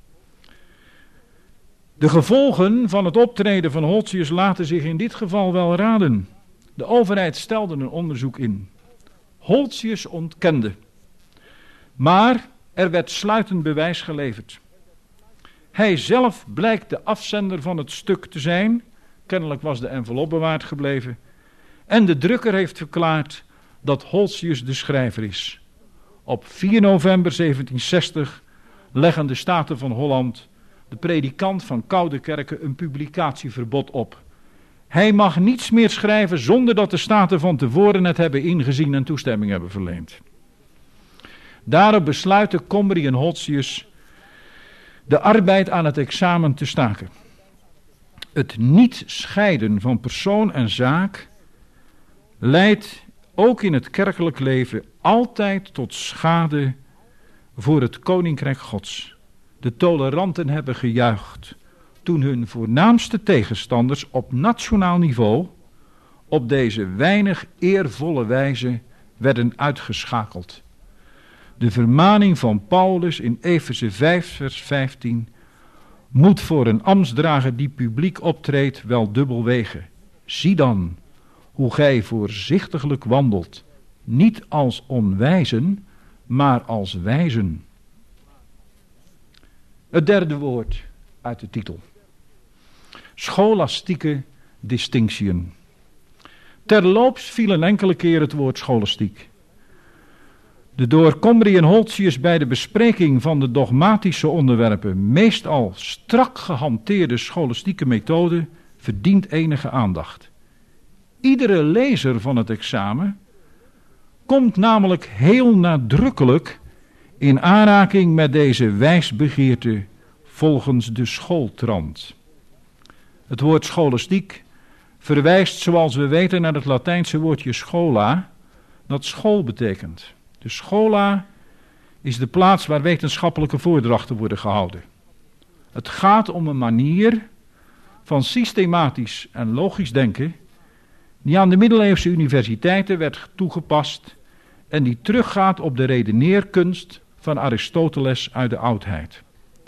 De gevolgen van het optreden van Holtzius laten zich in dit geval wel raden. De overheid stelde een onderzoek in. Holtzius ontkende. Maar er werd sluitend bewijs geleverd. Hij zelf blijkt de afzender van het stuk te zijn. Kennelijk was de envelop bewaard gebleven. En de drukker heeft verklaard dat Holtzius de schrijver is. Op vier november zeventienzestig leggen de Staten van Holland de predikant van Koudekerke een publicatieverbod op. Hij mag niets meer schrijven zonder dat de Staten van tevoren het hebben ingezien en toestemming hebben verleend. Daarop besluiten Comrie en Holtzius de arbeid aan het examen te staken. Het niet scheiden van persoon en zaak leidt ook in het kerkelijk leven altijd tot schade voor het koninkrijk Gods. De toleranten hebben gejuicht toen hun voornaamste tegenstanders op nationaal niveau op deze weinig eervolle wijze werden uitgeschakeld. De vermaning van Paulus in Efeze vijf vers vijftien moet voor een ambtsdrager die publiek optreedt wel dubbel wegen. Zie dan hoe gij voorzichtiglijk wandelt, niet als onwijzen, maar als wijzen. Het derde woord uit de titel. Scholastieke distinctien. Terloops viel een enkele keer het woord scholastiek. de door Comrie en Holtzius bij de bespreking van de dogmatische onderwerpen meestal strak gehanteerde scholastieke methode verdient enige aandacht. Iedere lezer van het examen komt namelijk heel nadrukkelijk in aanraking met deze wijsbegeerte volgens de schooltrant. Het woord scholastiek verwijst, zoals we weten, naar het Latijnse woordje schola, dat school betekent. De schola is de plaats waar wetenschappelijke voordrachten worden gehouden. Het gaat om een manier van systematisch en logisch denken die aan de middeleeuwse universiteiten werd toegepast en die teruggaat op de redeneerkunst van Aristoteles uit de oudheid.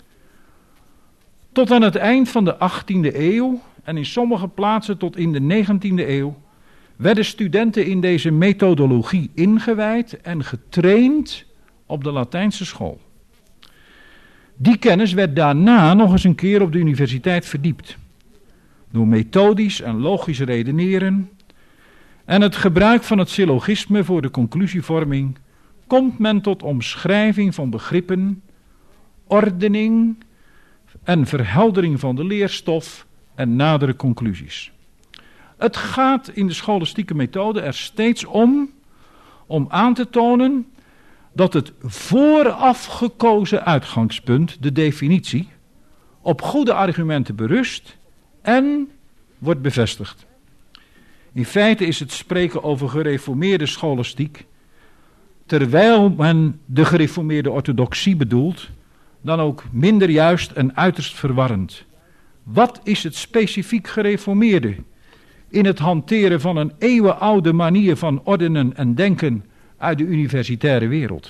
Tot aan het eind van de achttiende eeuw en in sommige plaatsen tot in de negentiende eeuw werden studenten in deze methodologie ingewijd en getraind op de Latijnse school. Die kennis werd daarna nog eens een keer op de universiteit verdiept. Door methodisch en logisch redeneren en het gebruik van het syllogisme voor de conclusievorming komt men tot omschrijving van begrippen, ordening en verheldering van de leerstof en nadere conclusies. Het gaat in de scholastieke methode er steeds om, om aan te tonen dat het vooraf gekozen uitgangspunt, de definitie, op goede argumenten berust en wordt bevestigd. In feite is het spreken over gereformeerde scholastiek, terwijl men de gereformeerde orthodoxie bedoelt, dan ook minder juist en uiterst verwarrend. Wat is het specifiek gereformeerde in het hanteren van een eeuwenoude manier van ordenen en denken uit de universitaire wereld?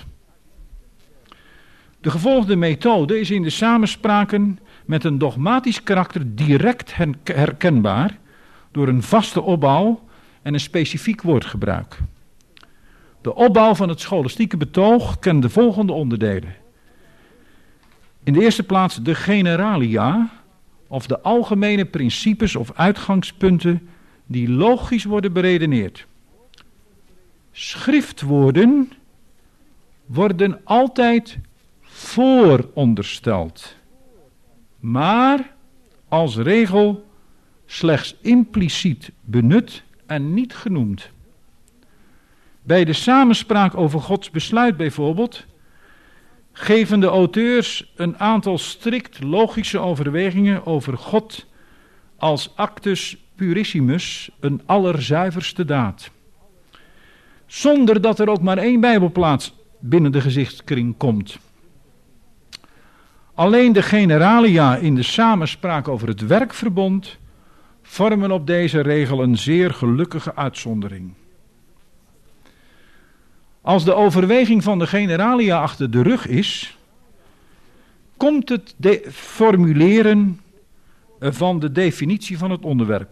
De gevolgde methode is in de samenspraken met een dogmatisch karakter direct herkenbaar door een vaste opbouw en een specifiek woordgebruik. De opbouw van het scholastieke betoog kent de volgende onderdelen. In de eerste plaats de generalia, of de algemene principes of uitgangspunten die logisch worden beredeneerd. Schriftwoorden worden altijd voorondersteld, maar als regel slechts impliciet benut en niet genoemd. Bij de samenspraak over Gods besluit bijvoorbeeld geven de auteurs een aantal strikt logische overwegingen over God als actus purissimus, een allerzuiverste daad. Zonder dat er ook maar één Bijbelplaats binnen de gezichtskring komt. Alleen de generalia in de samenspraak over het werkverbond vormen op deze regel een zeer gelukkige uitzondering. Als de overweging van de generalia achter de rug is, komt het de- formuleren van de definitie van het onderwerp.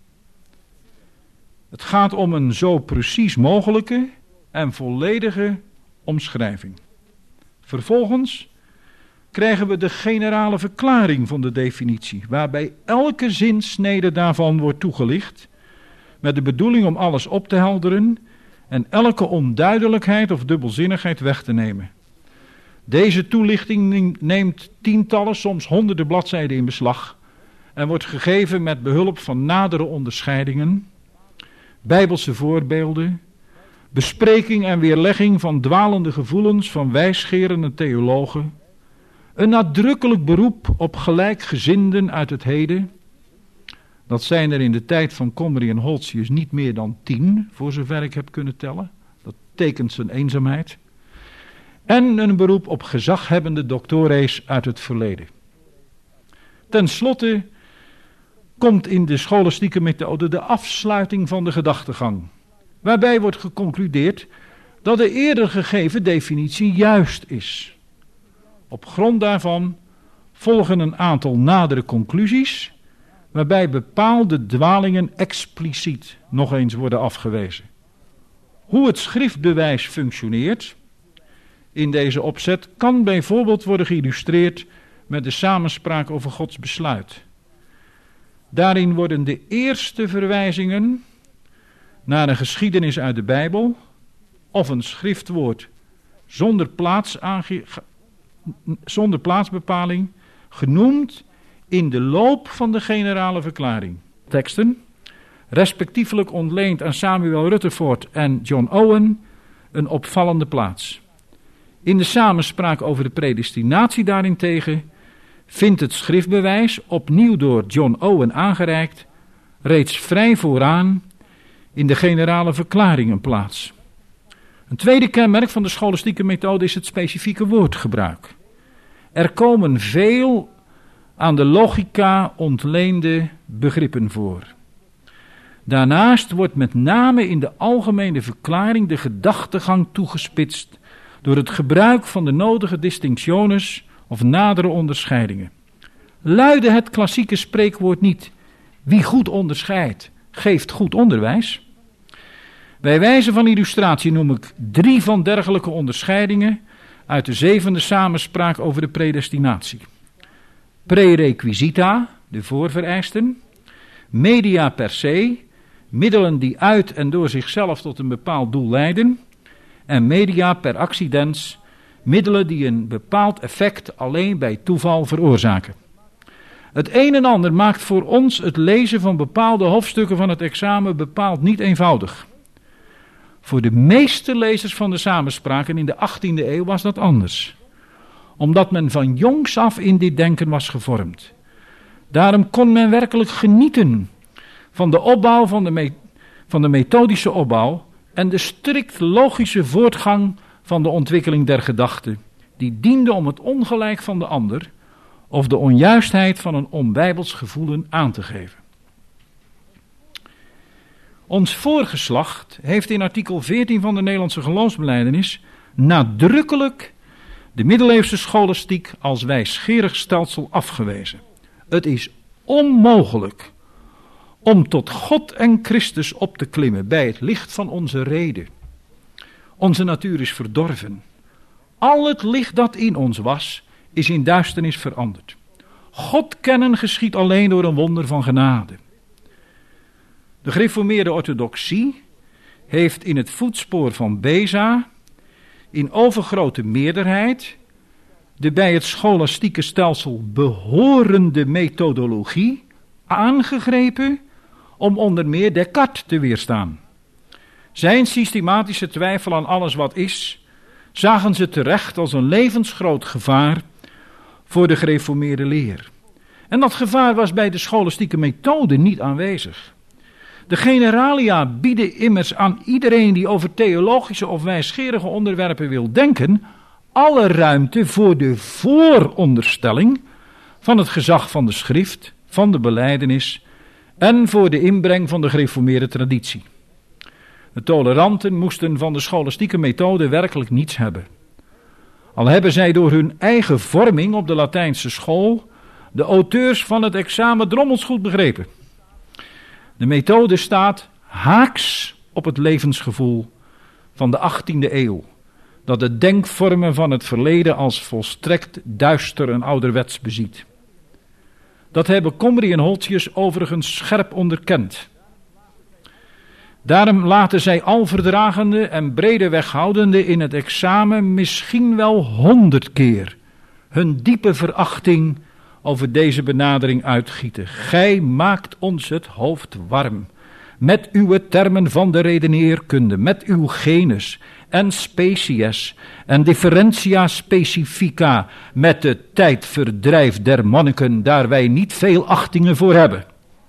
Het gaat om een zo precies mogelijke en volledige omschrijving. Vervolgens krijgen we de generale verklaring van de definitie, waarbij elke zinsnede daarvan wordt toegelicht, met de bedoeling om alles op te helderen en elke onduidelijkheid of dubbelzinnigheid weg te nemen. Deze toelichting neemt tientallen, soms honderden bladzijden in beslag en wordt gegeven met behulp van nadere onderscheidingen, bijbelse voorbeelden, bespreking en weerlegging van dwalende gevoelens van wijsgerende theologen, een nadrukkelijk beroep op gelijkgezinden uit het heden. Dat zijn er in de tijd van Comrie en Holtzius niet meer dan tien, voor zover ik heb kunnen tellen. Dat tekent zijn eenzaamheid. En een beroep op gezaghebbende doctores uit het verleden. Ten slotte komt in de scholastieke methode de afsluiting van de gedachtegang, waarbij wordt geconcludeerd dat de eerder gegeven definitie juist is. Op grond daarvan volgen een aantal nadere conclusies, waarbij bepaalde dwalingen expliciet nog eens worden afgewezen. Hoe het schriftbewijs functioneert in deze opzet kan bijvoorbeeld worden geïllustreerd met de samenspraak over Gods besluit. Daarin worden de eerste verwijzingen naar een geschiedenis uit de Bijbel of een schriftwoord zonder, plaats aange, zonder plaatsbepaling, genoemd in de loop van de generale verklaring. Teksten, respectievelijk ontleend aan Samuel Rutherford en John Owen, een opvallende plaats. In de samenspraak over de predestinatie daarentegen vindt het schriftbewijs, opnieuw door John Owen aangereikt, reeds vrij vooraan in de generale verklaring een plaats. Een tweede kenmerk van de scholastieke methode is het specifieke woordgebruik. Er komen veel aan de logica ontleende begrippen voor. Daarnaast wordt met name in de algemene verklaring de gedachtegang toegespitst door het gebruik van de nodige distinctiones of nadere onderscheidingen. Luidde het klassieke spreekwoord niet: wie goed onderscheidt, geeft goed onderwijs? Bij wijze van illustratie noem ik drie van dergelijke onderscheidingen uit de zevende samenspraak over de predestinatie. Prerequisita, de voorvereisten. Media per se, middelen die uit en door zichzelf tot een bepaald doel leiden. En media per accidens, middelen die een bepaald effect alleen bij toeval veroorzaken. Het een en ander maakt voor ons het lezen van bepaalde hoofdstukken van het examen bepaald niet eenvoudig. Voor de meeste lezers van de samenspraken in de achttiende eeuw was dat anders. Omdat men van jongs af in dit denken was gevormd. Daarom kon men werkelijk genieten van de opbouw van de, me- van de methodische opbouw en de strikt logische voortgang van de ontwikkeling der gedachte, die diende om het ongelijk van de ander of de onjuistheid van een onbijbels gevoelen aan te geven. Ons voorgeslacht heeft in artikel veertien van de Nederlandse geloofsbelijdenis nadrukkelijk de middeleeuwse scholastiek als wijsgerig stelsel afgewezen. Het is onmogelijk om tot God en Christus op te klimmen bij het licht van onze reden. Onze natuur is verdorven. Al het licht dat in ons was, is in duisternis veranderd. God kennen geschiedt alleen door een wonder van genade. De gereformeerde orthodoxie heeft in het voetspoor van Beza in overgrote meerderheid de bij het scholastieke stelsel behorende methodologie aangegrepen om onder meer Descartes te weerstaan. Zijn systematische twijfel aan alles wat is, zagen ze terecht als een levensgroot gevaar voor de gereformeerde leer. En dat gevaar was bij de scholastieke methode niet aanwezig. De generalia bieden immers aan iedereen die over theologische of wijsgerige onderwerpen wil denken, alle ruimte voor de vooronderstelling van het gezag van de schrift, van de belijdenis en voor de inbreng van de gereformeerde traditie. De toleranten moesten van de scholastieke methode werkelijk niets hebben. Al hebben zij door hun eigen vorming op de Latijnse school de auteurs van het examen drommels goed begrepen. De methode staat haaks op het levensgevoel van de achttiende eeuw, dat de denkvormen van het verleden als volstrekt duister en ouderwets beziet. Dat hebben Comrie en Holtjes overigens scherp onderkend. Daarom laten zij alverdragende en brede weghoudende in het examen misschien wel honderd keer hun diepe verachting over deze benadering uitgieten. Gij maakt ons het hoofd warm met uw termen van de redeneerkunde, met uw genus en species en differentia specifica, met de tijdverdrijf der monniken, daar wij niet veel achtingen voor hebben.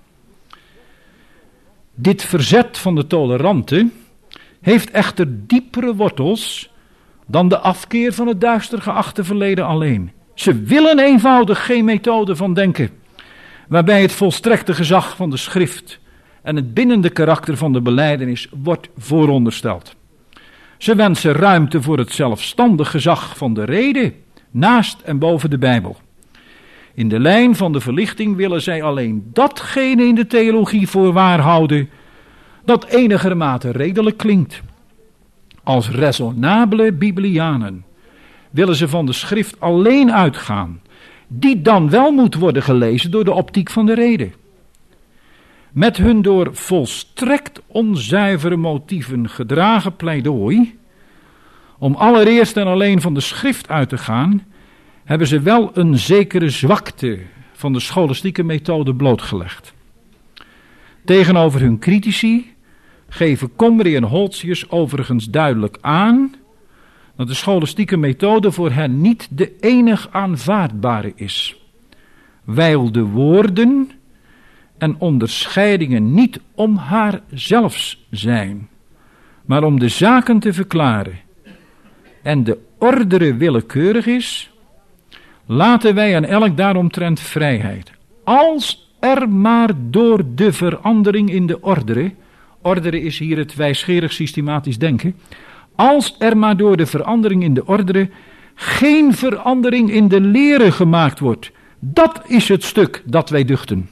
Dit verzet van de toleranten heeft echter diepere wortels dan de afkeer van het duister geachte verleden alleen. Ze willen eenvoudig geen methode van denken, waarbij het volstrekte gezag van de schrift en het bindende karakter van de belijdenis wordt voorondersteld. Ze wensen ruimte voor het zelfstandig gezag van de rede, naast en boven de Bijbel. In de lijn van de verlichting willen zij alleen datgene in de theologie voor waar houden dat enigermate redelijk klinkt. Als raisonnabele Biblianen willen ze van de schrift alleen uitgaan, die dan wel moet worden gelezen door de optiek van de rede. Met hun door volstrekt onzuivere motieven gedragen pleidooi Om allereerst en alleen van de schrift uit te gaan, hebben ze wel een zekere zwakte van de scholastieke methode blootgelegd. Tegenover hun critici geven Comrie en Holtzius overigens duidelijk aan dat de scholastieke methode voor hen niet de enig aanvaardbare is. Wijl de woorden en onderscheidingen niet om haar zelfs zijn, maar om de zaken te verklaren en de ordere willekeurig is, laten wij aan elk daaromtrent vrijheid. Als er maar door de verandering in de ordere, ordere is hier het wijsgerig systematisch denken, als er maar door de verandering in de ordere geen verandering in de lere gemaakt wordt, dat is het stuk dat wij duchten.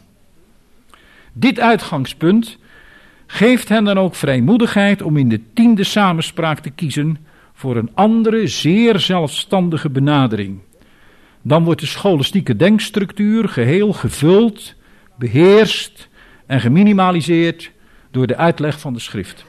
Dit uitgangspunt geeft hen dan ook vrijmoedigheid om in de tiende samenspraak te kiezen voor een andere, zeer zelfstandige benadering. Dan wordt de scholastieke denkstructuur geheel gevuld, beheerst en geminimaliseerd door de uitleg van de schrift.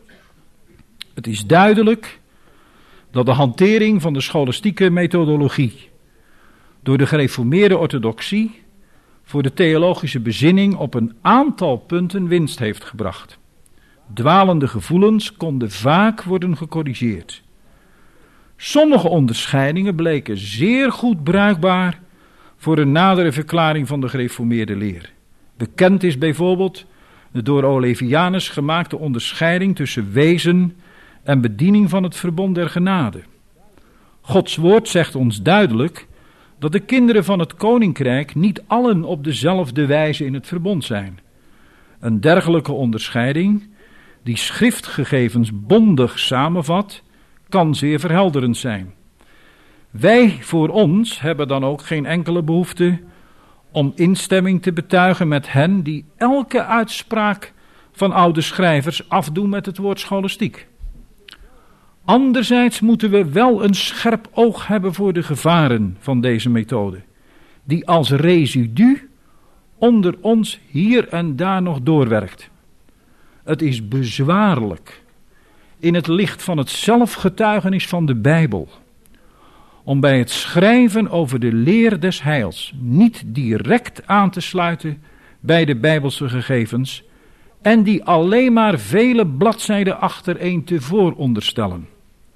Het is duidelijk dat de hantering van de scholastieke methodologie door de gereformeerde orthodoxie voor de theologische bezinning op een aantal punten winst heeft gebracht. Dwalende gevoelens konden vaak worden gecorrigeerd. Sommige onderscheidingen bleken zeer goed bruikbaar voor een nadere verklaring van de gereformeerde leer. Bekend is bijvoorbeeld de door Olevianus gemaakte onderscheiding tussen wezen en bediening van het verbond der genade. Gods woord zegt ons duidelijk dat de kinderen van het koninkrijk niet allen op dezelfde wijze in het verbond zijn. Een dergelijke onderscheiding, die schriftgegevens bondig samenvat, kan zeer verhelderend zijn. Wij voor ons hebben dan ook geen enkele behoefte om instemming te betuigen met hen die elke uitspraak van oude schrijvers afdoen met het woord scholastiek. Anderzijds moeten we wel een scherp oog hebben voor de gevaren van deze methode, die als residu onder ons hier en daar nog doorwerkt. Het is bezwaarlijk in het licht van het zelfgetuigenis van de Bijbel om bij het schrijven over de leer des heils niet direct aan te sluiten bij de Bijbelse gegevens en die alleen maar vele bladzijden achtereen te vooronderstellen.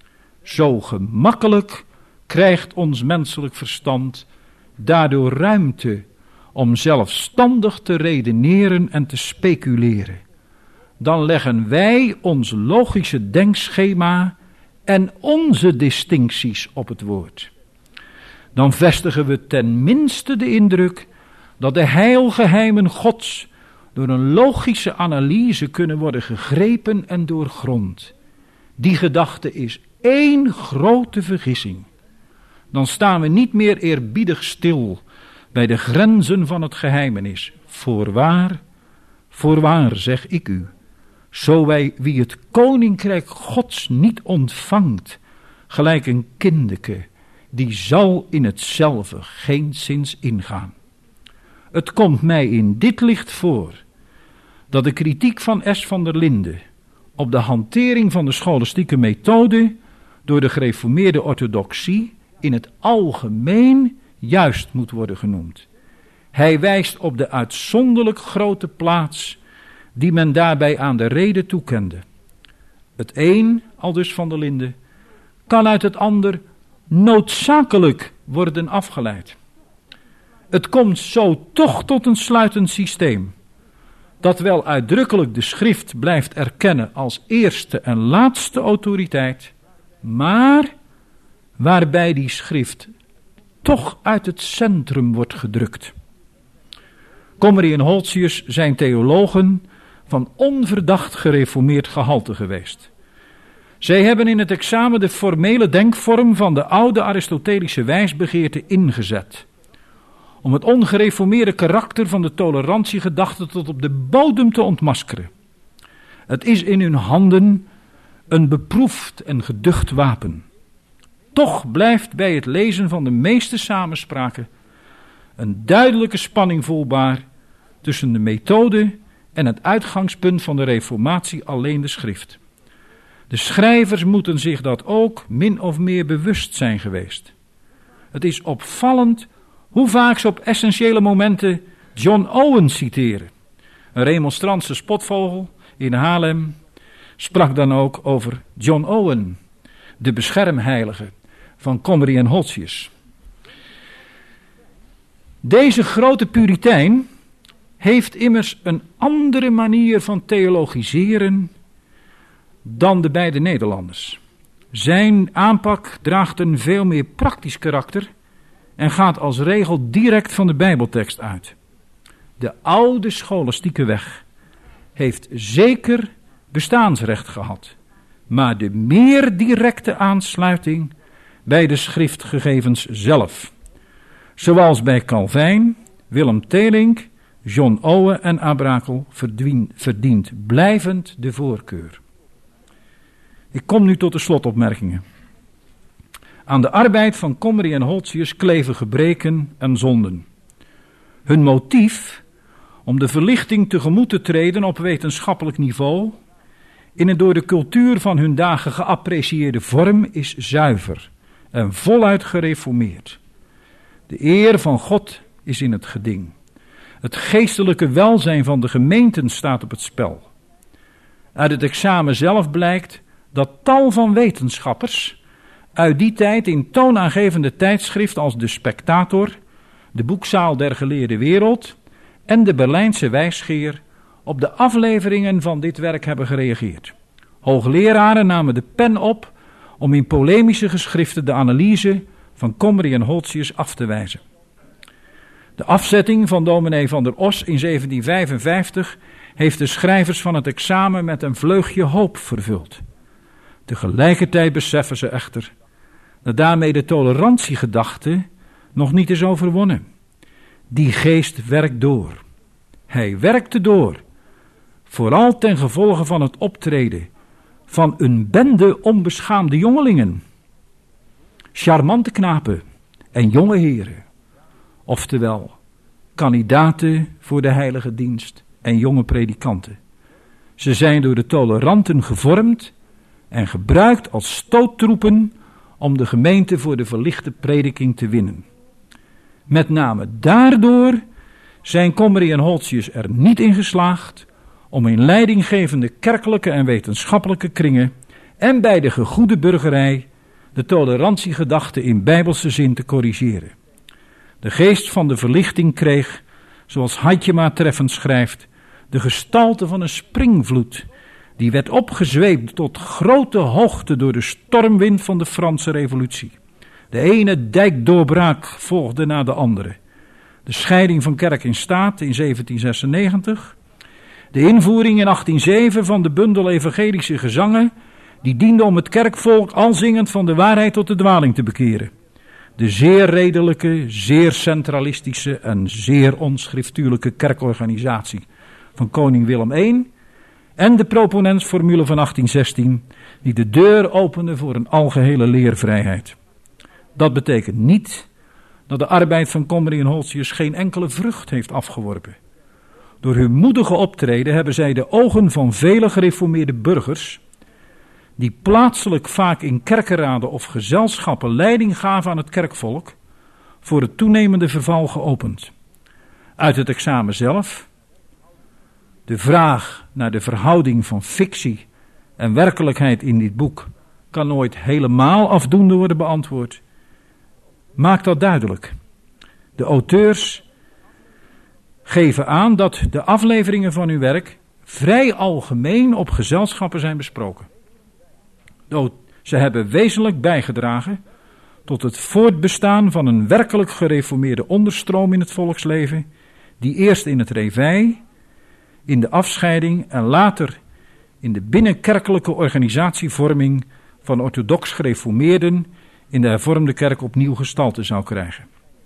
Zo gemakkelijk krijgt ons menselijk verstand daardoor ruimte om zelfstandig te redeneren en te speculeren. Dan leggen wij ons logische denkschema en onze distincties op het woord. Dan vestigen we ten minste de indruk dat de heilgeheimen Gods door een logische analyse kunnen worden gegrepen en doorgrond. Die gedachte is één grote vergissing. Dan staan we niet meer eerbiedig stil bij de grenzen van het geheimenis. Voorwaar, voorwaar zeg ik u, zo wij wie het koninkrijk Gods niet ontvangt, gelijk een kindeke, die zal in hetzelfde geenszins ingaan. Het komt mij in dit licht voor dat de kritiek van S. van der Linde op de hantering van de scholastieke methode door de gereformeerde orthodoxie in het algemeen juist moet worden genoemd. Hij wijst op de uitzonderlijk grote plaats die men daarbij aan de rede toekende. Het een, aldus van der Linde, kan uit het ander noodzakelijk worden afgeleid. Het komt zo toch tot een sluitend systeem, dat wel uitdrukkelijk de schrift blijft erkennen als eerste en laatste autoriteit, maar waarbij die schrift toch uit het centrum wordt gedrukt. Comrie en Holtzius zijn theologen van onverdacht gereformeerd gehalte geweest. Zij hebben in het examen de formele denkvorm van de oude Aristotelische wijsbegeerte ingezet, om het ongereformeerde karakter van de tolerantiegedachte tot op de bodem te ontmaskeren. Het is in hun handen een beproefd en geducht wapen. Toch blijft bij het lezen van de meeste samenspraken een duidelijke spanning voelbaar tussen de methode en het uitgangspunt van de reformatie alleen de schrift. De schrijvers moeten zich dat ook min of meer bewust zijn geweest. Het is opvallend hoe vaak ze op essentiële momenten John Owen citeren. Een remonstrantse spotvogel in Haarlem sprak dan ook over John Owen, de beschermheilige van Comrie en Holtzius. Deze grote Puritein heeft immers een andere manier van theologiseren dan de beide Nederlanders. Zijn aanpak draagt een veel meer praktisch karakter en gaat als regel direct van de Bijbeltekst uit. De oude scholastieke weg heeft zeker bestaansrecht gehad, maar de meer directe aansluiting bij de schriftgegevens zelf, zoals bij Calvijn, Willem Telink, John Owen en Abrakel, verdient blijvend de voorkeur. Ik kom nu tot de slotopmerkingen. Aan de arbeid van Comrie en Holtzius kleven gebreken en zonden. Hun motief om de verlichting tegemoet te treden op wetenschappelijk niveau, in een door de cultuur van hun dagen geapprecieerde vorm, is zuiver en voluit gereformeerd. De eer van God is in het geding. Het geestelijke welzijn van de gemeenten staat op het spel. Uit het examen zelf blijkt dat tal van wetenschappers uit die tijd in toonaangevende tijdschriften als De Spectator, de Boekzaal der Geleerde Wereld en de Berlijnse Wijsgeer op de afleveringen van dit werk hebben gereageerd. Hoogleraren namen de pen op om in polemische geschriften de analyse van Comrie en Holtzius af te wijzen. De afzetting van dominee van der Os in zeventien vijfenvijftig heeft de schrijvers van het examen met een vleugje hoop vervuld. Tegelijkertijd beseffen ze echter dat daarmee de tolerantiegedachte nog niet is overwonnen. Die geest werkt door. Hij werkte door, vooral ten gevolge van het optreden van een bende onbeschaamde jongelingen, charmante knapen en jonge heren, oftewel kandidaten voor de heilige dienst en jonge predikanten. Ze zijn door de toleranten gevormd en gebruikt als stoottroepen om de gemeente voor de verlichte prediking te winnen. Met name daardoor zijn Comrie en Holtzius er niet in geslaagd om in leidinggevende kerkelijke en wetenschappelijke kringen en bij de gegoede burgerij de tolerantiegedachte in bijbelse zin te corrigeren. De geest van de verlichting kreeg, zoals Hadjema treffend schrijft, de gestalte van een springvloed, die werd opgezweept tot grote hoogte door de stormwind van de Franse Revolutie. De ene dijkdoorbraak volgde na de andere. De scheiding van kerk en staat in zeventien zesennegentig, de invoering in achttien zeven van de bundel evangelische gezangen, die diende om het kerkvolk al zingend van de waarheid tot de dwaling te bekeren. De zeer redelijke, zeer centralistische en zeer onschriftuurlijke kerkorganisatie van koning Willem de Eerste en de proponentsformule van achttien zestien, die de deur opende voor een algehele leervrijheid. Dat betekent niet dat de arbeid van Comrie en Holtzius geen enkele vrucht heeft afgeworpen. Door hun moedige optreden hebben zij de ogen van vele gereformeerde burgers, die plaatselijk vaak in kerkenraden of gezelschappen leiding gaven aan het kerkvolk, voor het toenemende verval geopend. Uit het examen zelf, de vraag naar de verhouding van fictie en werkelijkheid in dit boek kan nooit helemaal afdoende worden beantwoord, maakt dat duidelijk. De auteurs geven aan dat de afleveringen van hun werk vrij algemeen op gezelschappen zijn besproken. Ze hebben wezenlijk bijgedragen tot het voortbestaan van een werkelijk gereformeerde onderstroom in het volksleven, die eerst in het réveil, in de afscheiding en later in de binnenkerkelijke organisatievorming van orthodox gereformeerden in de hervormde kerk opnieuw gestalte zou krijgen.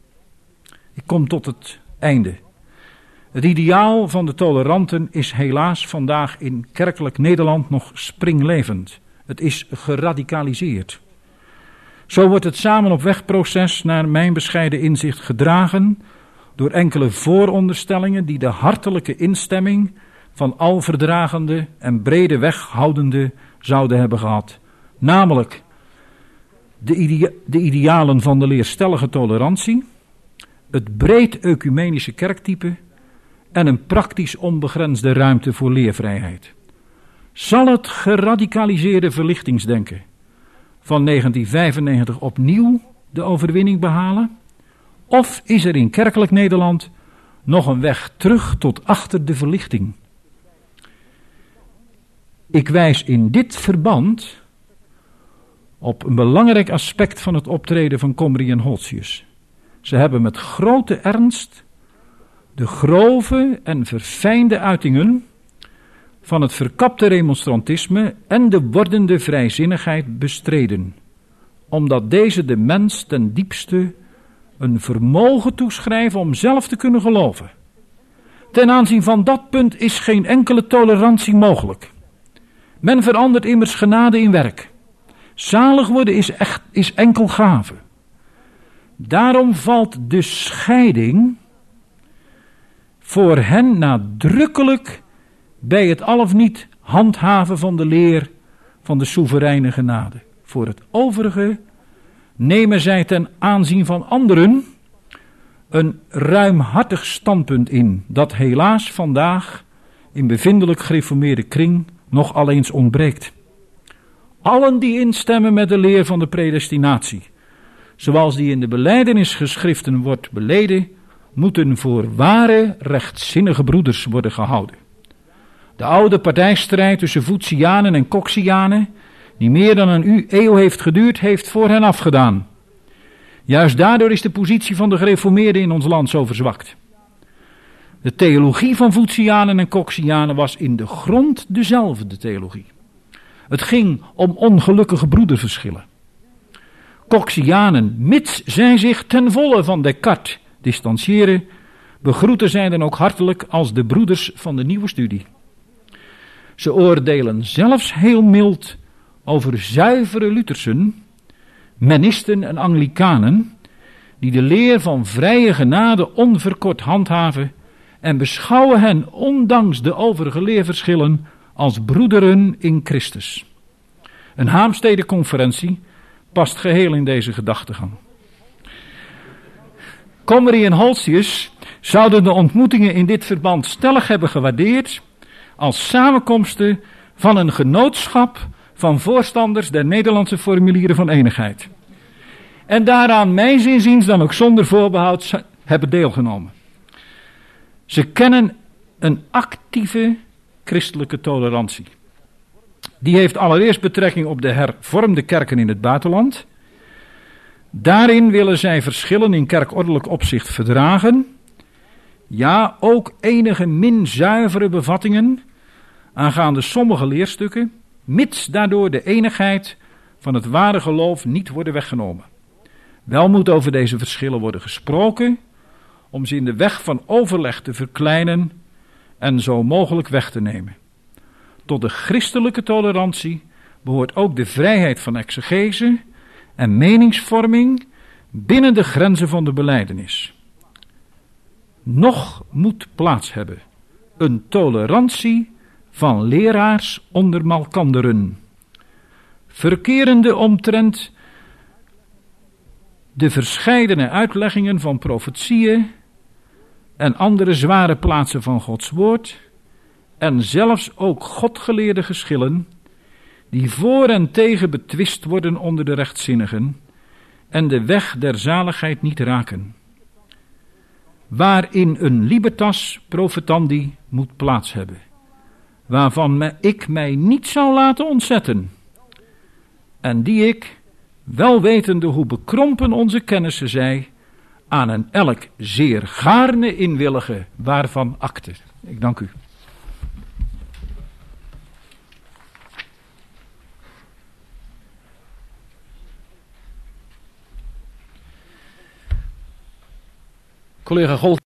Ik kom tot het einde. Het ideaal van de toleranten is helaas vandaag in kerkelijk Nederland nog springlevend. Het is geradicaliseerd. Zo wordt het samen op wegproces naar mijn bescheiden inzicht gedragen door enkele vooronderstellingen die de hartelijke instemming van alverdragende en brede weghoudende zouden hebben gehad. Namelijk de, idea- de idealen van de leerstellige tolerantie, het breed ecumenische kerktype en een praktisch onbegrensde ruimte voor leervrijheid. Zal het geradicaliseerde verlichtingsdenken van negentien vijfennegentig opnieuw de overwinning behalen? Of is er in kerkelijk Nederland nog een weg terug tot achter de verlichting? Ik wijs in dit verband op een belangrijk aspect van het optreden van Comrie en Holtzius. Ze hebben met grote ernst de grove en verfijnde uitingen van het verkapte remonstrantisme en de wordende vrijzinnigheid bestreden, omdat deze de mens ten diepste een vermogen toeschrijven om zelf te kunnen geloven. Ten aanzien van dat punt is geen enkele tolerantie mogelijk. Men verandert immers genade in werk. Zalig worden is, echt, is enkel gave. Daarom valt de scheiding voor hen nadrukkelijk bij het al of niet handhaven van de leer van de soevereine genade. Voor het overige nemen zij ten aanzien van anderen een ruimhartig standpunt in, dat helaas vandaag in bevindelijk gereformeerde kring nog al eens ontbreekt. Allen die instemmen met de leer van de predestinatie, zoals die in de belijdenisgeschriften wordt beleden, moeten voor ware rechtzinnige broeders worden gehouden. De oude partijstrijd tussen Voetianen en Coxianen, die meer dan een eeuw heeft geduurd, heeft voor hen afgedaan. Juist daardoor is de positie van de gereformeerden in ons land zo verzwakt. De theologie van Voetianen en Coxianen was in de grond dezelfde theologie. Het ging om ongelukkige broederverschillen. Coxianen, mits zij zich ten volle van Descartes distantiëren, begroeten zij dan ook hartelijk als de broeders van de nieuwe studie. Ze oordelen zelfs heel mild over zuivere Luthersen, Mennisten en Anglikanen, die de leer van vrije genade onverkort handhaven en beschouwen hen, ondanks de overige leerverschillen, als broederen in Christus. Een Haemstede-conferentie past geheel in deze gedachtegang. Comrie en Holtzius zouden de ontmoetingen in dit verband stellig hebben gewaardeerd als samenkomsten van een genootschap van voorstanders der Nederlandse formulieren van eenigheid. En daaraan mijns inziens dan ook zonder voorbehoud hebben deelgenomen. Ze kennen een actieve christelijke tolerantie. Die heeft allereerst betrekking op de hervormde kerken in het buitenland. Daarin willen zij verschillen in kerkordelijk opzicht verdragen. Ja, ook enige min zuivere bevattingen aangaande sommige leerstukken, mits daardoor de eenigheid van het ware geloof niet worden weggenomen. Wel moet over deze verschillen worden gesproken, om ze in de weg van overleg te verkleinen en zo mogelijk weg te nemen. Tot de christelijke tolerantie behoort ook de vrijheid van exegese en meningsvorming binnen de grenzen van de belijdenis. Nog moet plaats hebben een tolerantie van leraars onder malkanderen, verkerende omtrent de verscheidene uitleggingen van profetieën en andere zware plaatsen van Gods woord, en zelfs ook godgeleerde geschillen, die voor en tegen betwist worden onder de rechtzinnigen en de weg der zaligheid niet raken, waarin een libertas profetandi moet plaats hebben, waarvan ik mij niet zou laten ontzetten, en die ik, wel wetende hoe bekrompen onze kennissen zij, aan een elk zeer gaarne inwillige waarvan akte. Ik dank u. Collega Gold.